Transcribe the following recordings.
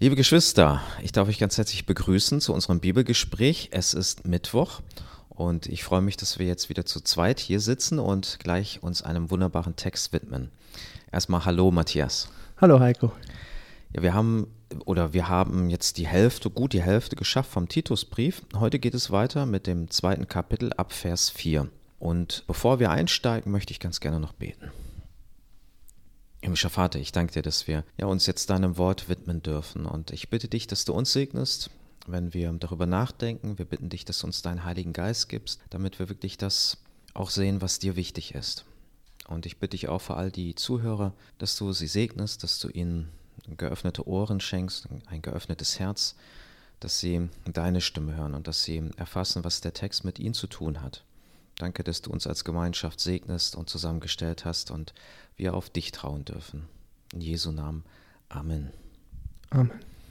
Liebe Geschwister, ich darf euch ganz herzlich begrüßen zu unserem Bibelgespräch. Es ist Mittwoch und ich freue mich, dass wir jetzt wieder zu zweit hier sitzen und gleich uns einem wunderbaren Text widmen. Erstmal hallo Matthias. Hallo Heiko. Ja, wir haben jetzt gut die Hälfte geschafft vom Titusbrief. Heute geht es weiter mit dem 2. Kapitel ab Vers 4. Und bevor wir einsteigen, möchte ich ganz gerne noch beten. Himmlischer Vater, ich danke dir, dass wir uns jetzt deinem Wort widmen dürfen. Und ich bitte dich, dass du uns segnest, wenn wir darüber nachdenken. Wir bitten dich, dass du uns deinen Heiligen Geist gibst, damit wir wirklich das auch sehen, was dir wichtig ist. Und ich bitte dich auch für all die Zuhörer, dass du sie segnest, dass du ihnen geöffnete Ohren schenkst, ein geöffnetes Herz, dass sie deine Stimme hören und dass sie erfassen, was der Text mit ihnen zu tun hat. Danke, dass du uns als Gemeinschaft segnest und zusammengestellt hast und wir auf dich trauen dürfen. In Jesu Namen. Amen. Amen.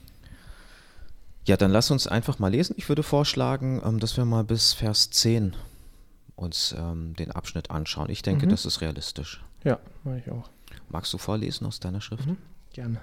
Ja, dann lass uns einfach mal lesen. Ich würde vorschlagen, dass wir mal bis Vers 10 uns den Abschnitt anschauen. Ich denke, das ist realistisch. Ja, mache ich auch. Magst du vorlesen aus deiner Schrift? Gerne.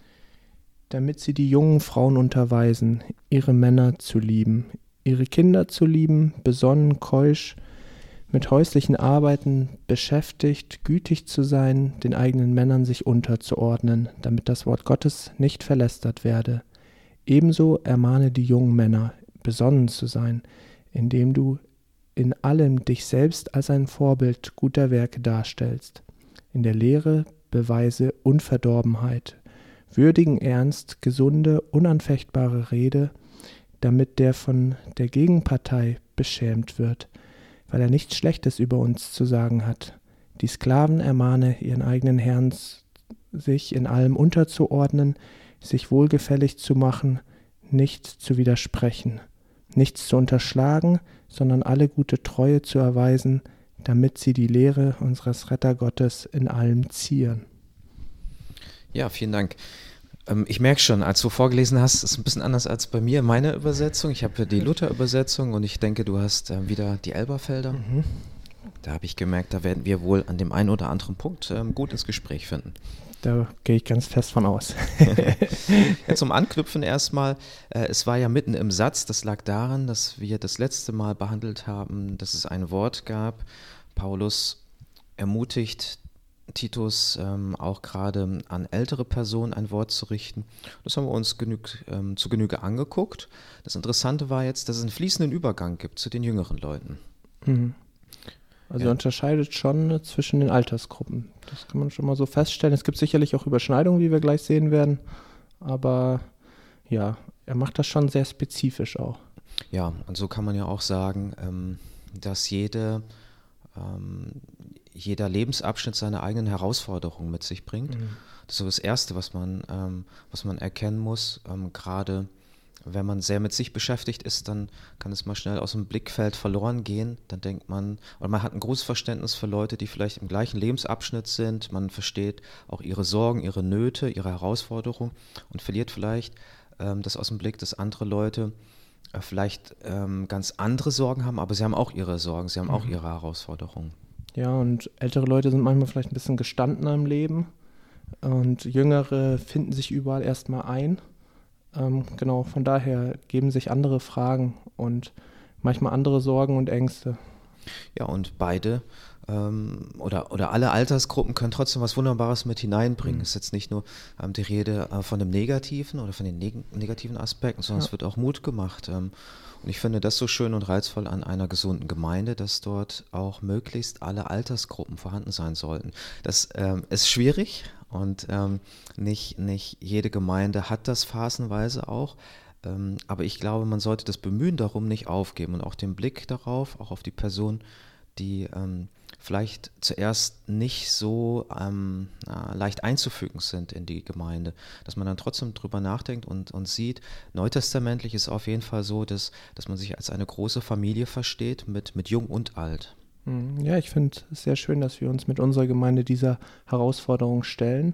Damit sie die jungen Frauen unterweisen, ihre Männer zu lieben, ihre Kinder zu lieben, besonnen, keusch, mit häuslichen Arbeiten beschäftigt, gütig zu sein, den eigenen Männern sich unterzuordnen, damit das Wort Gottes nicht verlästert werde. Ebenso ermahne die jungen Männer, besonnen zu sein, indem du in allem dich selbst als ein Vorbild guter Werke darstellst. In der Lehre beweise Unverdorbenheit, würdigen Ernst, gesunde, unanfechtbare Rede, damit der von der Gegenpartei beschämt wird, weil er nichts Schlechtes über uns zu sagen hat. Die Sklaven ermahne ihren eigenen Herrn, sich in allem unterzuordnen, sich wohlgefällig zu machen, nicht zu widersprechen, nichts zu unterschlagen, sondern alle gute Treue zu erweisen, damit sie die Lehre unseres Rettergottes in allem zieren. Ja, vielen Dank. Ich merke schon, als du vorgelesen hast, ist ein bisschen anders als bei mir meine Übersetzung. Ich habe die Luther-Übersetzung und ich denke, du hast wieder die Elberfelder. Da habe ich gemerkt, da werden wir wohl an dem einen oder anderen Punkt gut ins Gespräch finden. Da gehe ich ganz fest von aus. Ja, zum Anknüpfen erstmal, es war ja mitten im Satz, das lag daran, dass wir das letzte Mal behandelt haben, dass es ein Wort gab. Paulus ermutigt Titus auch gerade an ältere Personen ein Wort zu richten. Das haben wir uns zu Genüge angeguckt. Das Interessante war jetzt, dass es einen fließenden Übergang gibt zu den jüngeren Leuten. Also er unterscheidet schon zwischen den Altersgruppen. Das kann man schon mal so feststellen. Es gibt sicherlich auch Überschneidungen, wie wir gleich sehen werden. Aber ja, er macht das schon sehr spezifisch auch. Ja, und so kann man ja auch sagen, dass jeder Lebensabschnitt seine eigenen Herausforderungen mit sich bringt. Das ist so das Erste, was man erkennen muss. Gerade wenn man sehr mit sich beschäftigt ist, dann kann es mal schnell aus dem Blickfeld verloren gehen. Dann denkt man, oder man hat ein großes Verständnis für Leute, die vielleicht im gleichen Lebensabschnitt sind. Man versteht auch ihre Sorgen, ihre Nöte, ihre Herausforderungen und verliert vielleicht das aus dem Blick, dass andere Leute vielleicht ganz andere Sorgen haben, aber sie haben auch ihre Sorgen, sie haben auch ihre Herausforderungen. Ja, und ältere Leute sind manchmal vielleicht ein bisschen gestandener im Leben und jüngere finden sich überall erstmal ein. Genau, von daher geben sich andere Fragen und manchmal andere Sorgen und Ängste. Ja, und beide oder alle Altersgruppen können trotzdem was Wunderbares mit hineinbringen. Es ist jetzt nicht nur die Rede von dem Negativen oder von den negativen Aspekten, sondern es wird auch Mut gemacht. Und ich finde das so schön und reizvoll an einer gesunden Gemeinde, dass dort auch möglichst alle Altersgruppen vorhanden sein sollten. Das ist schwierig und nicht jede Gemeinde hat das phasenweise auch. Aber ich glaube, man sollte das Bemühen darum nicht aufgeben und auch den Blick darauf, auch auf die Person, die vielleicht zuerst nicht so leicht einzufügen sind in die Gemeinde, dass man dann trotzdem drüber nachdenkt und sieht, neutestamentlich ist auf jeden Fall so, dass man sich als eine große Familie versteht, mit Jung und Alt. Ja, ich finde es sehr schön, dass wir uns mit unserer Gemeinde dieser Herausforderung stellen,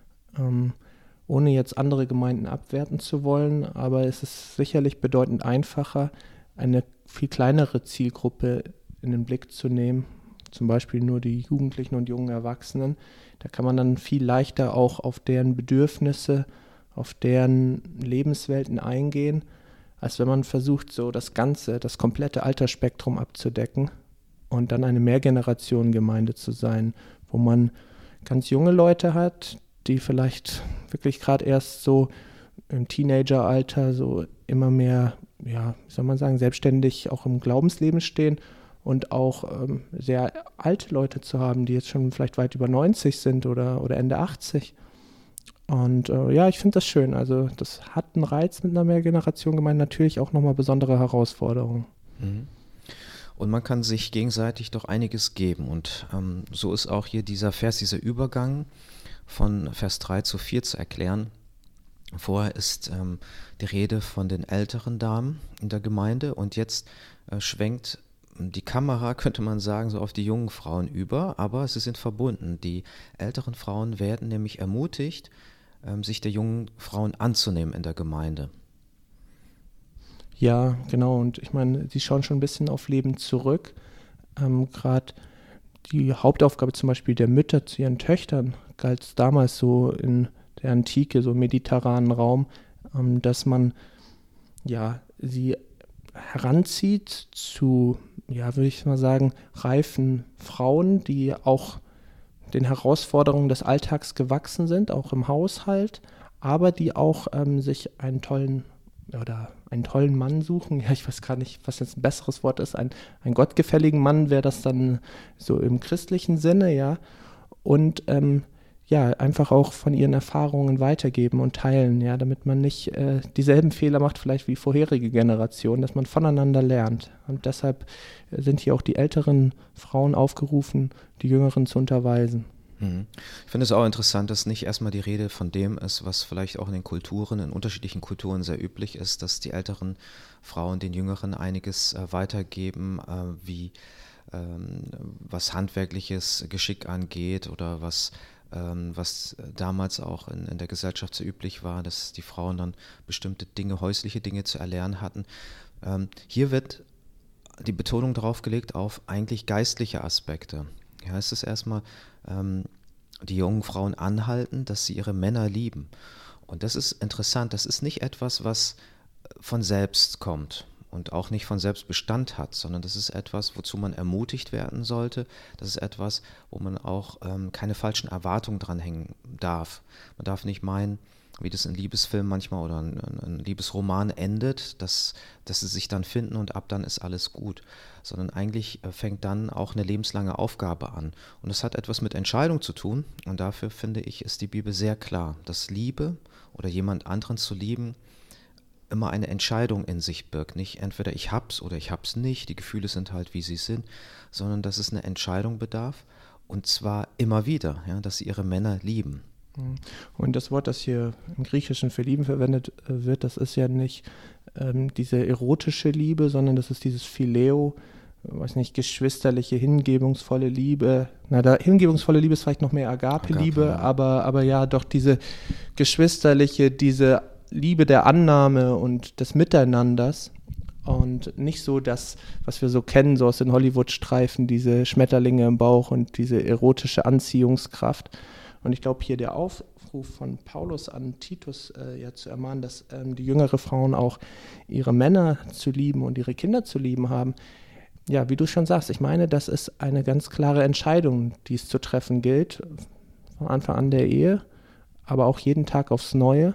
ohne jetzt andere Gemeinden abwerten zu wollen, aber es ist sicherlich bedeutend einfacher, eine viel kleinere Zielgruppe in den Blick zu nehmen, zum Beispiel nur die Jugendlichen und jungen Erwachsenen. Da kann man dann viel leichter auch auf deren Bedürfnisse auf deren Lebenswelten eingehen, als wenn man versucht, so das komplette Altersspektrum abzudecken und dann eine Mehrgenerationengemeinde zu sein, wo man ganz junge Leute hat, die vielleicht wirklich gerade erst so im Teenageralter so immer mehr, ja, wie soll man sagen, selbstständig auch im Glaubensleben stehen und auch sehr alte Leute zu haben, die jetzt schon vielleicht weit über 90 sind oder Ende 80. Und ja, ich finde das schön. Also das hat einen Reiz mit einer Mehrgenerationengemeinde, natürlich auch nochmal besondere Herausforderungen. Mhm. Und man kann sich gegenseitig doch einiges geben. Und so ist auch hier dieser Vers, dieser Übergang von Vers 3 zu 4 zu erklären. Vorher ist die Rede von den älteren Damen in der Gemeinde und jetzt schwenkt die Kamera, könnte man sagen, so auf die jungen Frauen über, aber sie sind verbunden. Die älteren Frauen werden nämlich ermutigt, sich der jungen Frauen anzunehmen in der Gemeinde. Ja, genau. Und ich meine, sie schauen schon ein bisschen auf Leben zurück. Gerade die Hauptaufgabe zum Beispiel der Mütter zu ihren Töchtern galt damals so in der Antike, so im mediterranen Raum, dass man ja sie heranzieht zu, ja, würde ich mal sagen, reifen Frauen, die auch den Herausforderungen des Alltags gewachsen sind, auch im Haushalt, aber die auch sich einen tollen Mann suchen. Ja, ich weiß gar nicht, was jetzt ein besseres Wort ist. Einen gottgefälligen Mann wäre das dann so im christlichen Sinne, ja. Und ja, einfach auch von ihren Erfahrungen weitergeben und teilen, ja, damit man nicht dieselben Fehler macht, vielleicht wie vorherige Generationen, dass man voneinander lernt. Und deshalb sind hier auch die älteren Frauen aufgerufen, die Jüngeren zu unterweisen. Ich finde es auch interessant, dass nicht erstmal die Rede von dem ist, was vielleicht auch in den Kulturen, in unterschiedlichen Kulturen sehr üblich ist, dass die älteren Frauen den Jüngeren einiges weitergeben, wie was handwerkliches Geschick angeht oder was damals auch in der Gesellschaft so üblich war, dass die Frauen dann bestimmte Dinge, häusliche Dinge zu erlernen hatten. Hier wird die Betonung darauf gelegt auf eigentlich geistliche Aspekte. Hier heißt es erstmal, die jungen Frauen anhalten, dass sie ihre Männer lieben. Und das ist interessant, das ist nicht etwas, was von selbst kommt und auch nicht von selbst Bestand hat, sondern das ist etwas, wozu man ermutigt werden sollte. Das ist etwas, wo man auch keine falschen Erwartungen dranhängen darf. Man darf nicht meinen, wie das in Liebesfilmen manchmal oder ein Liebesroman endet, dass sie sich dann finden und ab dann ist alles gut, sondern eigentlich fängt dann auch eine lebenslange Aufgabe an. Und das hat etwas mit Entscheidung zu tun und dafür finde ich, ist die Bibel sehr klar, dass Liebe oder jemand anderen zu lieben immer eine Entscheidung in sich birgt. Nicht entweder ich hab's oder ich hab's nicht, die Gefühle sind halt wie sie sind, sondern dass es eine Entscheidung bedarf und zwar immer wieder, ja, dass sie ihre Männer lieben. Und das Wort, das hier im Griechischen für Lieben verwendet wird, das ist ja nicht diese erotische Liebe, sondern das ist dieses Phileo, weiß nicht, geschwisterliche, hingebungsvolle Liebe. Hingebungsvolle Liebe ist vielleicht noch mehr Agape-Liebe, ja. aber ja, doch diese geschwisterliche, diese Liebe der Annahme und des Miteinanders und nicht so das, was wir so kennen, so aus den Hollywood-Streifen, diese Schmetterlinge im Bauch und diese erotische Anziehungskraft. Und ich glaube, hier der Aufruf von Paulus an Titus ja zu ermahnen, dass die jüngere Frauen auch ihre Männer zu lieben und ihre Kinder zu lieben haben. Ja, wie du schon sagst, ich meine, das ist eine ganz klare Entscheidung, die es zu treffen gilt, von Anfang an der Ehe, aber auch jeden Tag aufs Neue,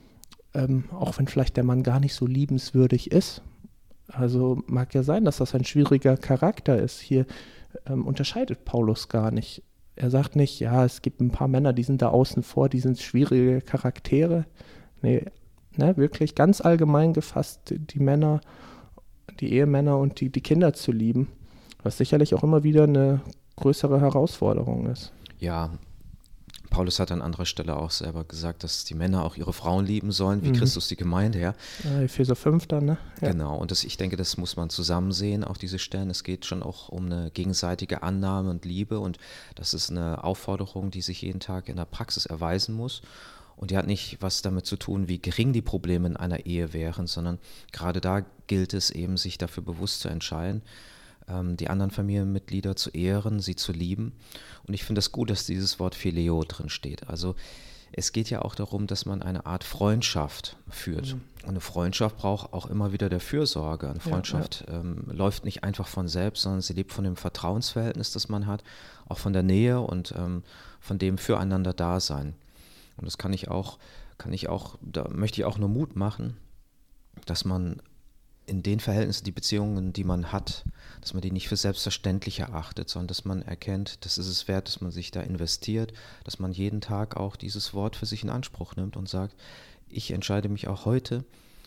auch wenn vielleicht der Mann gar nicht so liebenswürdig ist. Also mag ja sein, dass das ein schwieriger Charakter ist. Hier unterscheidet Paulus gar nicht. Er sagt nicht, ja, es gibt ein paar Männer, die sind da außen vor, die sind schwierige Charaktere. Nee, ne, wirklich ganz allgemein gefasst, die Männer, die Ehemänner und die Kinder zu lieben, was sicherlich auch immer wieder eine größere Herausforderung ist. Ja, Paulus hat an anderer Stelle auch selber gesagt, dass die Männer auch ihre Frauen lieben sollen, wie Christus die Gemeinde, ja. Epheser 5 dann, ne? Ja. Genau, und ich denke, das muss man zusammen sehen, auch diese Stellen. Es geht schon auch um eine gegenseitige Annahme und Liebe und das ist eine Aufforderung, die sich jeden Tag in der Praxis erweisen muss. Und die hat nicht was damit zu tun, wie gering die Probleme in einer Ehe wären, sondern gerade da gilt es eben, sich dafür bewusst zu entscheiden, die anderen Familienmitglieder zu ehren, sie zu lieben. Und ich finde es gut, dass dieses Wort Phileo drin steht. Also es geht ja auch darum, dass man eine Art Freundschaft führt. Und eine Freundschaft braucht auch immer wieder der Fürsorge. Eine Freundschaft läuft nicht einfach von selbst, sondern sie lebt von dem Vertrauensverhältnis, das man hat, auch von der Nähe und von dem Füreinander Dasein. Und das da möchte ich auch nur Mut machen, dass man in den Verhältnissen, die Beziehungen, die man hat, dass man die nicht für selbstverständlich erachtet, sondern dass man erkennt, das ist es wert, dass man sich da investiert, dass man jeden Tag auch dieses Wort für sich in Anspruch nimmt und sagt, ich entscheide mich auch heute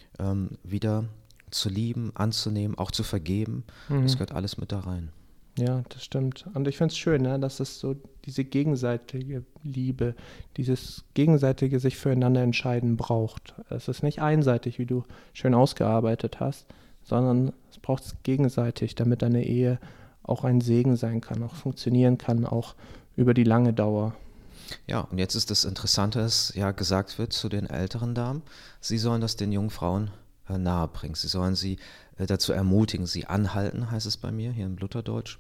wieder zu lieben, anzunehmen, auch zu vergeben. Das gehört alles mit da rein. Ja, das stimmt. Und ich finde es schön, ne, dass es so diese gegenseitige Liebe, dieses gegenseitige sich füreinander entscheiden braucht. Es ist nicht einseitig, wie du schön ausgearbeitet hast, sondern es braucht es gegenseitig, damit eine Ehe auch ein Segen sein kann, auch funktionieren kann, auch über die lange Dauer. Ja, und jetzt ist das Interessante, dass ja gesagt wird zu den älteren Damen, sie sollen das den jungen Frauen nahebringen. Sie sollen sie dazu ermutigen, sie anhalten, heißt es bei mir hier im Lutherdeutsch.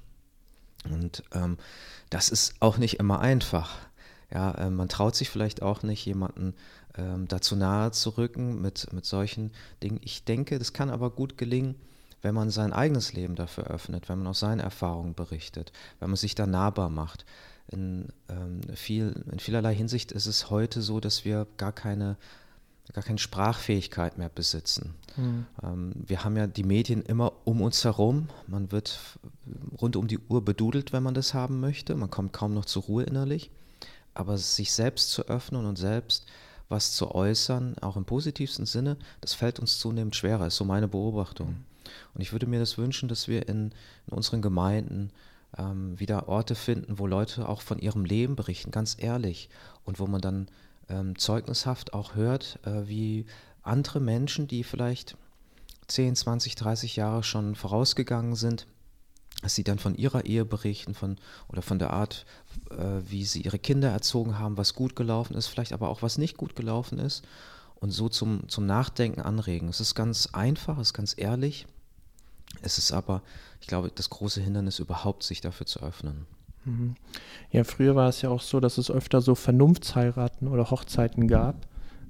Und das ist auch nicht immer einfach. Ja, man traut sich vielleicht auch nicht, jemanden dazu nahe zu rücken mit solchen Dingen. Ich denke, das kann aber gut gelingen, wenn man sein eigenes Leben dafür öffnet, wenn man aus seinen Erfahrungen berichtet, wenn man sich da nahbar macht. In vielerlei Hinsicht ist es heute so, dass wir gar keine Sprachfähigkeit mehr besitzen. Wir haben ja die Medien immer um uns herum. Man wird rund um die Uhr bedudelt, wenn man das haben möchte. Man kommt kaum noch zur Ruhe innerlich. Aber sich selbst zu öffnen und selbst was zu äußern, auch im positivsten Sinne, das fällt uns zunehmend schwerer, ist so meine Beobachtung. Und ich würde mir das wünschen, dass wir in unseren Gemeinden wieder Orte finden, wo Leute auch von ihrem Leben berichten, ganz ehrlich. Und wo man dann zeugnishaft auch hört, wie andere Menschen, die vielleicht 10, 20, 30 Jahre schon vorausgegangen sind, dass sie dann von ihrer Ehe berichten oder von der Art, wie sie ihre Kinder erzogen haben, was gut gelaufen ist, vielleicht aber auch was nicht gut gelaufen ist und so zum Nachdenken anregen. Es ist ganz einfach, es ist ganz ehrlich, es ist aber, ich glaube, das große Hindernis überhaupt, sich dafür zu öffnen. Ja, früher war es ja auch so, dass es öfter so Vernunftsheiraten oder Hochzeiten gab.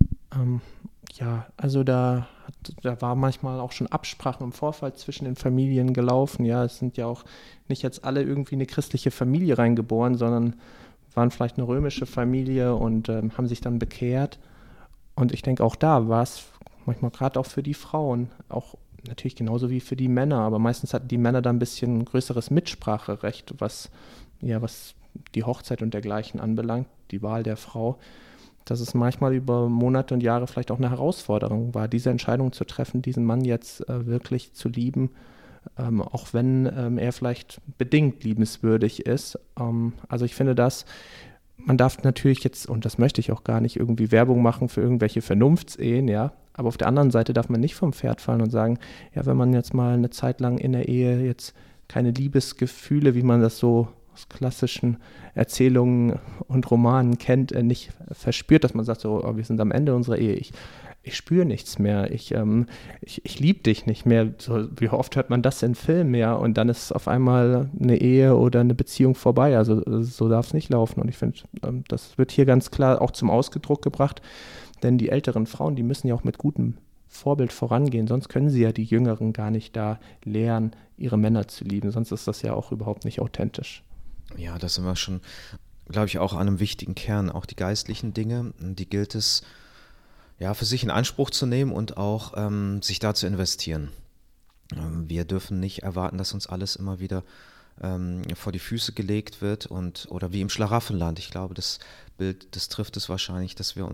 Ja, also da war manchmal auch schon Absprachen im Vorfeld zwischen den Familien gelaufen. Ja, es sind ja auch nicht jetzt alle irgendwie eine christliche Familie reingeboren, sondern waren vielleicht eine römische Familie und haben sich dann bekehrt. Und ich denke, auch da war es manchmal gerade auch für die Frauen, auch natürlich genauso wie für die Männer, aber meistens hatten die Männer da ein bisschen größeres Mitspracherecht, was die Hochzeit und dergleichen anbelangt, die Wahl der Frau, dass es manchmal über Monate und Jahre vielleicht auch eine Herausforderung war, diese Entscheidung zu treffen, diesen Mann jetzt wirklich zu lieben, auch wenn er vielleicht bedingt liebenswürdig ist. Also ich finde man darf natürlich jetzt, und das möchte ich auch gar nicht, irgendwie Werbung machen für irgendwelche Vernunftsehen, ja, aber auf der anderen Seite darf man nicht vom Pferd fallen und sagen, ja, wenn man jetzt mal eine Zeit lang in der Ehe jetzt keine Liebesgefühle, wie man das so aus klassischen Erzählungen und Romanen kennt, nicht verspürt, dass man sagt, so, oh, wir sind am Ende unserer Ehe, ich spüre nichts mehr, ich liebe dich nicht mehr. So, wie oft hört man das in Filmen, ja, und dann ist auf einmal eine Ehe oder eine Beziehung vorbei, also so darf es nicht laufen und ich finde, das wird hier ganz klar auch zum Ausdruck gebracht, denn die älteren Frauen, die müssen ja auch mit gutem Vorbild vorangehen, sonst können sie ja die Jüngeren gar nicht da lehren, ihre Männer zu lieben, sonst ist das ja auch überhaupt nicht authentisch. Ja, da sind wir schon, glaube ich, auch an einem wichtigen Kern. Auch die geistlichen Dinge, die gilt es ja für sich in Anspruch zu nehmen und auch sich da zu investieren. Wir dürfen nicht erwarten, dass uns alles immer wieder vor die Füße gelegt wird oder wie im Schlaraffenland. Ich glaube, das Bild, das trifft es wahrscheinlich, dass wir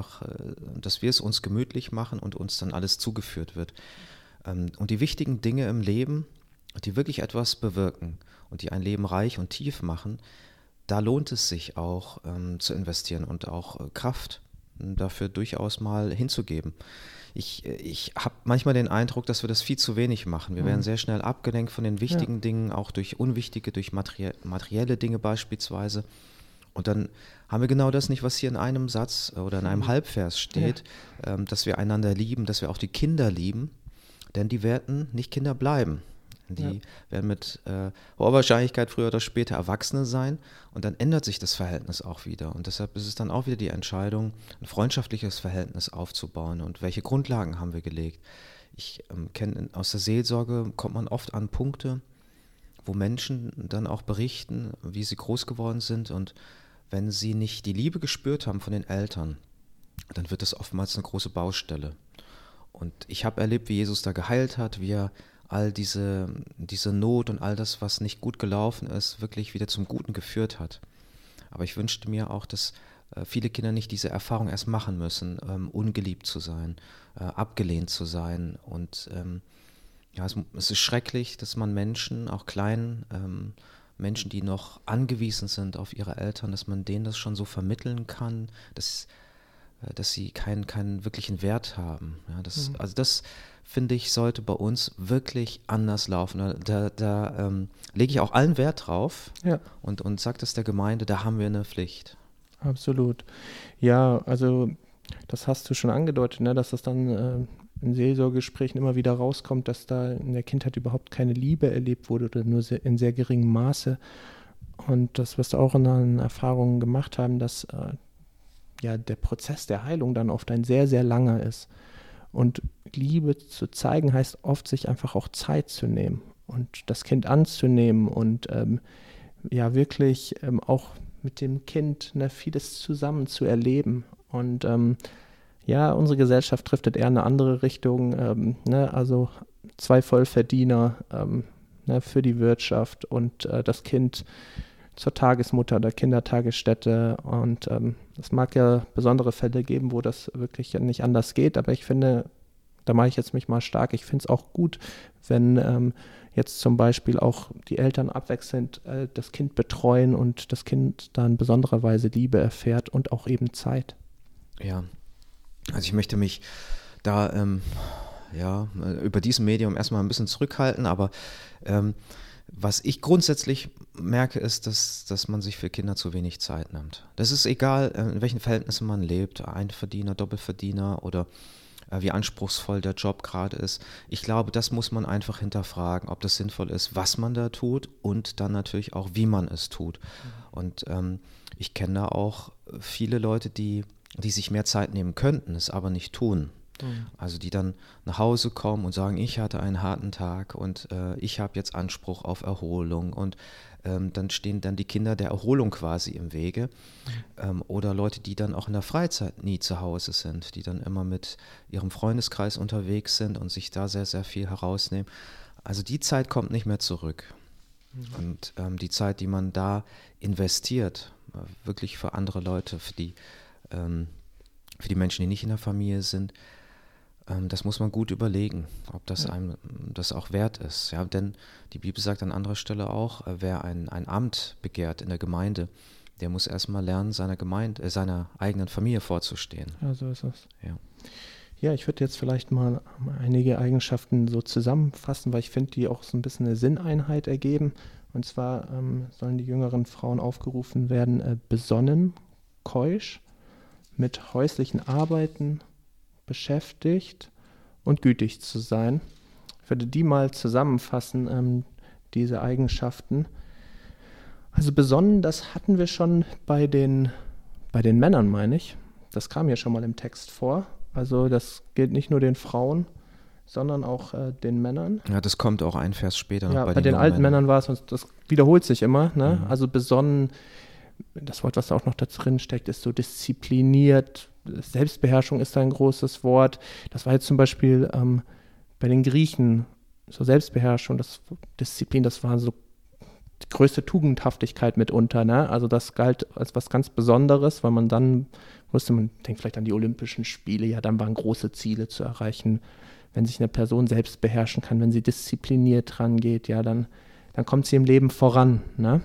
es uns gemütlich machen und uns dann alles zugeführt wird. Und die wichtigen Dinge im Leben, die wirklich etwas bewirken und die ein Leben reich und tief machen, da lohnt es sich auch zu investieren und auch Kraft dafür durchaus mal hinzugeben. Ich habe manchmal den Eindruck, dass wir das viel zu wenig machen. Wir werden sehr schnell abgelenkt von den wichtigen Dingen, auch durch unwichtige, durch materielle Dinge beispielsweise. Und dann haben wir genau das nicht, was hier in einem Satz oder in einem Halbvers steht, dass wir einander lieben, dass wir auch die Kinder lieben, denn die werden nicht Kinder bleiben. Die werden mit hoher Wahrscheinlichkeit früher oder später Erwachsene sein und dann ändert sich das Verhältnis auch wieder. Und deshalb ist es dann auch wieder die Entscheidung, ein freundschaftliches Verhältnis aufzubauen und welche Grundlagen haben wir gelegt. Ich kenne aus der Seelsorge, kommt man oft an Punkte, wo Menschen dann auch berichten, wie sie groß geworden sind und wenn sie nicht die Liebe gespürt haben von den Eltern, dann wird das oftmals eine große Baustelle. Und ich habe erlebt, wie Jesus da geheilt hat, wie er all diese Not und all das, was nicht gut gelaufen ist, wirklich wieder zum Guten geführt hat. Aber ich wünschte mir auch, dass viele Kinder nicht diese Erfahrung erst machen müssen, ungeliebt zu sein, abgelehnt zu sein. Und ja, es ist schrecklich, dass man Menschen, auch kleinen Menschen, die noch angewiesen sind auf ihre Eltern, dass man denen das schon so vermitteln kann, dass sie keinen wirklichen Wert haben. Ja, also das, finde ich, sollte bei uns wirklich anders laufen. Da lege ich auch allen Wert drauf und sage das der Gemeinde, da haben wir eine Pflicht. Absolut. Ja, also das hast du schon angedeutet, ne, dass das dann in Seelsorgegesprächen immer wieder rauskommt, dass da in der Kindheit überhaupt keine Liebe erlebt wurde oder nur in sehr geringem Maße. Und das wirst du auch in deinen Erfahrungen gemacht haben, dass der Prozess der Heilung dann oft ein sehr, sehr langer ist. Und Liebe zu zeigen heißt oft, sich einfach auch Zeit zu nehmen und das Kind anzunehmen und wirklich auch mit dem Kind vieles zusammen zu erleben. Und unsere Gesellschaft driftet eher in eine andere Richtung, also 2 Vollverdiener für die Wirtschaft und das Kind zur Tagesmutter der Kindertagesstätte und es mag ja besondere Fälle geben, wo das wirklich nicht anders geht, aber ich finde, da mache ich jetzt mich mal stark, ich finde es auch gut, wenn jetzt zum Beispiel auch die Eltern abwechselnd das Kind betreuen und das Kind da in besonderer Weise Liebe erfährt und auch eben Zeit. Ja, also ich möchte mich da über diesem Medium erstmal ein bisschen zurückhalten, aber was ich grundsätzlich merke, ist, dass man sich für Kinder zu wenig Zeit nimmt. Das ist egal, in welchen Verhältnissen man lebt, Einverdiener, Doppelverdiener oder wie anspruchsvoll der Job gerade ist. Ich glaube, das muss man einfach hinterfragen, ob das sinnvoll ist, was man da tut und dann natürlich auch, wie man es tut. Und ich kenne da auch viele Leute, die sich mehr Zeit nehmen könnten, es aber nicht tun. Also die dann nach Hause kommen und sagen, ich hatte einen harten Tag und ich habe jetzt Anspruch auf Erholung und dann stehen dann die Kinder der Erholung quasi im Wege oder Leute, die dann auch in der Freizeit nie zu Hause sind, die dann immer mit ihrem Freundeskreis unterwegs sind und sich da sehr, sehr viel herausnehmen. Also die Zeit kommt nicht mehr zurück und die Zeit, die man da investiert, wirklich für andere Leute, für die Menschen, die nicht in der Familie sind, das muss man gut überlegen, ob das einem das auch wert ist. Ja, denn die Bibel sagt an anderer Stelle auch, wer ein Amt begehrt in der Gemeinde, der muss erstmal lernen, seiner eigenen Familie vorzustehen. Ja, so ist es. Ja. Ja, ich würde jetzt vielleicht mal einige Eigenschaften so zusammenfassen, weil ich finde, die auch so ein bisschen eine Sinneinheit ergeben. Und zwar sollen die jüngeren Frauen aufgerufen werden, besonnen, keusch, mit häuslichen Arbeiten beschäftigt und gütig zu sein. Ich würde die mal zusammenfassen, diese Eigenschaften. Also besonnen, das hatten wir schon bei den Männern, meine ich. Das kam ja schon mal im Text vor. Also das gilt nicht nur den Frauen, sondern auch den Männern. Ja, das kommt auch ein Vers später noch bei den alten Männern war es, und das wiederholt sich immer. Ne? Mhm. Also besonnen, das Wort, was auch noch da drin steckt, ist so diszipliniert. Selbstbeherrschung ist da ein großes Wort. Das war jetzt zum Beispiel bei den Griechen so Selbstbeherrschung, Disziplin, das war so die größte Tugendhaftigkeit mitunter. Ne? Also das galt als was ganz Besonderes, weil man dann wusste, man denkt vielleicht an die Olympischen Spiele, ja, dann waren große Ziele zu erreichen. Wenn sich eine Person selbst beherrschen kann, wenn sie diszipliniert rangeht, ja, dann kommt sie im Leben voran. Ne?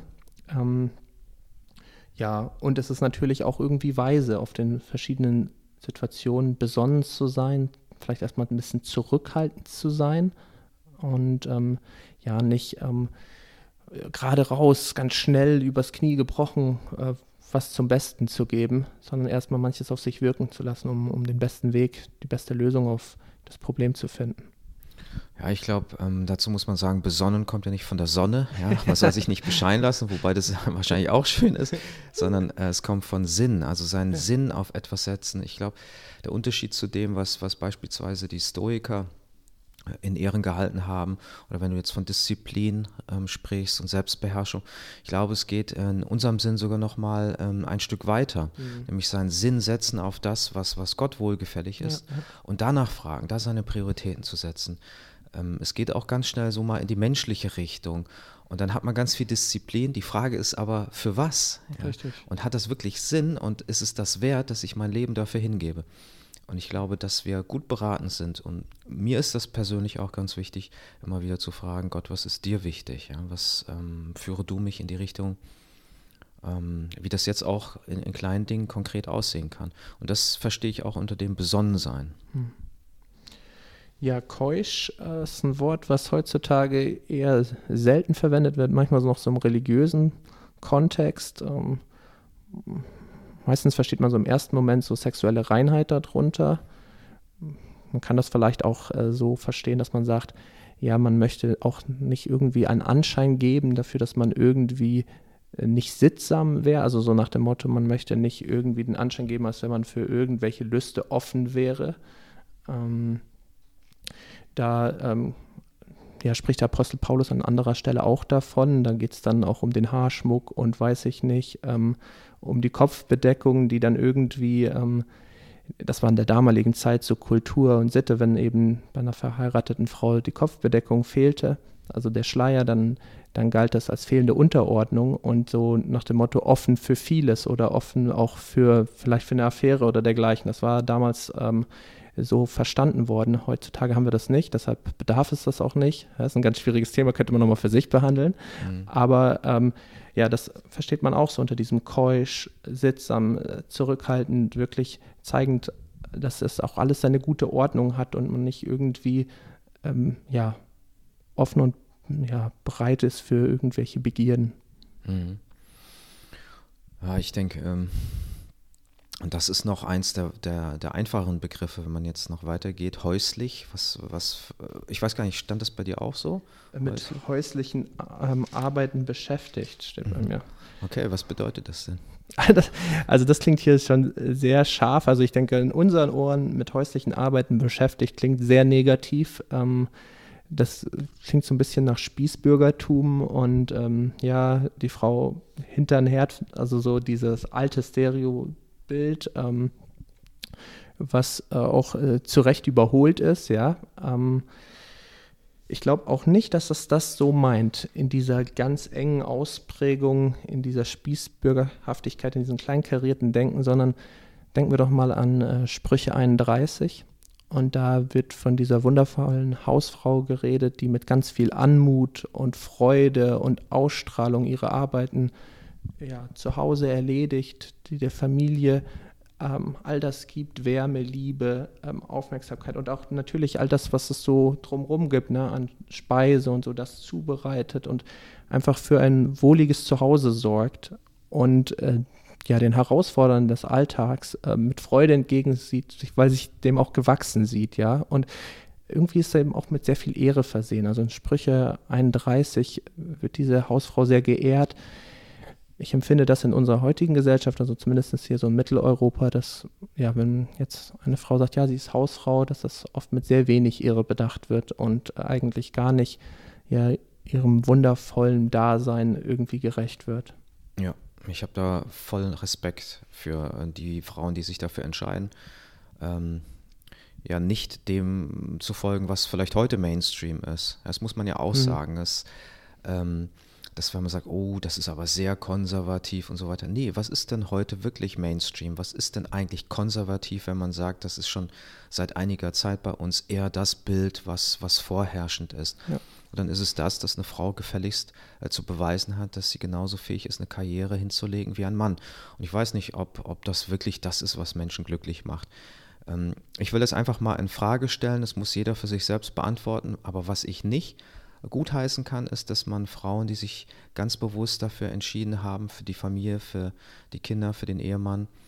Und es ist natürlich auch irgendwie weise, auf den verschiedenen Situationen besonnen zu sein, vielleicht erstmal ein bisschen zurückhaltend zu sein und nicht gerade raus, ganz schnell übers Knie gebrochen, was zum Besten zu geben, sondern erstmal manches auf sich wirken zu lassen, um den besten Weg, die beste Lösung auf das Problem zu finden. Ja, ich glaube, dazu muss man sagen, besonnen kommt ja nicht von der Sonne. Ja? Man soll sich nicht bescheiden lassen, wobei das wahrscheinlich auch schön ist, sondern es kommt von Sinn, also seinen Sinn auf etwas setzen. Ich glaube, der Unterschied zu dem, was beispielsweise die Stoiker in Ehren gehalten haben, oder wenn du jetzt von Disziplin sprichst und Selbstbeherrschung, ich glaube, es geht in unserem Sinn sogar nochmal ein Stück weiter, nämlich seinen Sinn setzen auf das, was Gott wohlgefällig ist und danach fragen, da seine Prioritäten zu setzen. Es geht auch ganz schnell so mal in die menschliche Richtung und dann hat man ganz viel Disziplin. Die Frage ist aber, für was? Ja? Richtig. Und hat das wirklich Sinn und ist es das wert, dass ich mein Leben dafür hingebe? Und ich glaube, dass wir gut beraten sind. Und mir ist das persönlich auch ganz wichtig, immer wieder zu fragen, Gott, was ist dir wichtig? Ja? Was führe du mich in die Richtung, wie das jetzt auch in kleinen Dingen konkret aussehen kann. Und das verstehe ich auch unter dem Besonnensein. Ja, keusch ist ein Wort, was heutzutage eher selten verwendet wird, manchmal noch so im religiösen Kontext. Meistens versteht man so im ersten Moment so sexuelle Reinheit darunter. Man kann das vielleicht auch so verstehen, dass man sagt, ja, man möchte auch nicht irgendwie einen Anschein geben dafür, dass man irgendwie nicht sittsam wäre. Also so nach dem Motto, man möchte nicht irgendwie den Anschein geben, als wenn man für irgendwelche Lüste offen wäre. Da spricht der Apostel Paulus an anderer Stelle auch davon. Da geht es dann auch um den Haarschmuck und weiß ich nicht, um die Kopfbedeckung, die dann irgendwie, das war in der damaligen Zeit so Kultur und Sitte, wenn eben bei einer verheirateten Frau die Kopfbedeckung fehlte, also der Schleier, dann galt das als fehlende Unterordnung und so nach dem Motto offen für vieles oder offen auch vielleicht für eine Affäre oder dergleichen. Das war damals so verstanden worden. Heutzutage haben wir das nicht, deshalb bedarf es das auch nicht. Das ist ein ganz schwieriges Thema, könnte man nochmal für sich behandeln. Aber das versteht man auch so unter diesem keusch, sittsam, zurückhaltend, wirklich zeigend, dass es auch alles seine gute Ordnung hat und man nicht irgendwie offen und bereit ist für irgendwelche Begierden. Ja, ich denke, und das ist noch eins der einfacheren Begriffe, wenn man jetzt noch weitergeht. Häuslich, ich weiß gar nicht, stand das bei dir auch so? Mit häuslichen Arbeiten beschäftigt, steht bei mir. Okay, was bedeutet das denn? Also das klingt hier schon sehr scharf. Also ich denke, in unseren Ohren mit häuslichen Arbeiten beschäftigt klingt sehr negativ. Das klingt so ein bisschen nach Spießbürgertum und die Frau hintern Herd, also so dieses alte Stereobild, was auch zu Recht überholt ist, ja. Ich glaube auch nicht, dass es das so meint, in dieser ganz engen Ausprägung, in dieser Spießbürgerhaftigkeit, in diesem kleinkarierten Denken, sondern denken wir doch mal an Sprüche 31. Und da wird von dieser wundervollen Hausfrau geredet, die mit ganz viel Anmut und Freude und Ausstrahlung ihre Arbeiten zu Hause erledigt, die der Familie all das gibt, Wärme, Liebe, Aufmerksamkeit und auch natürlich all das, was es so drumherum gibt, ne, an Speise und so, das zubereitet und einfach für ein wohliges Zuhause sorgt und den Herausforderungen des Alltags mit Freude entgegensieht, weil sich dem auch gewachsen sieht, ja. Und irgendwie ist er eben auch mit sehr viel Ehre versehen. Also in Sprüche 31 wird diese Hausfrau sehr geehrt. Ich empfinde das in unserer heutigen Gesellschaft, also zumindest hier so in Mitteleuropa, dass, wenn jetzt eine Frau sagt, ja, sie ist Hausfrau, dass das oft mit sehr wenig Ehre bedacht wird und eigentlich gar nicht ihrem wundervollen Dasein irgendwie gerecht wird. Ja, ich habe da vollen Respekt für die Frauen, die sich dafür entscheiden, nicht dem zu folgen, was vielleicht heute Mainstream ist. Das muss man ja auch sagen. Dass wenn man sagt, oh, das ist aber sehr konservativ und so weiter. Nee, was ist denn heute wirklich Mainstream? Was ist denn eigentlich konservativ, wenn man sagt, das ist schon seit einiger Zeit bei uns eher das Bild, was vorherrschend ist? Ja. Und dann ist es dass eine Frau gefälligst zu beweisen hat, dass sie genauso fähig ist, eine Karriere hinzulegen wie ein Mann. Und ich weiß nicht, ob das wirklich das ist, was Menschen glücklich macht. Ich will das einfach mal in Frage stellen, das muss jeder für sich selbst beantworten, aber was ich nicht gutheißen kann, ist, dass man Frauen, die sich ganz bewusst dafür entschieden haben, für die Familie, für die Kinder, für den Ehemann,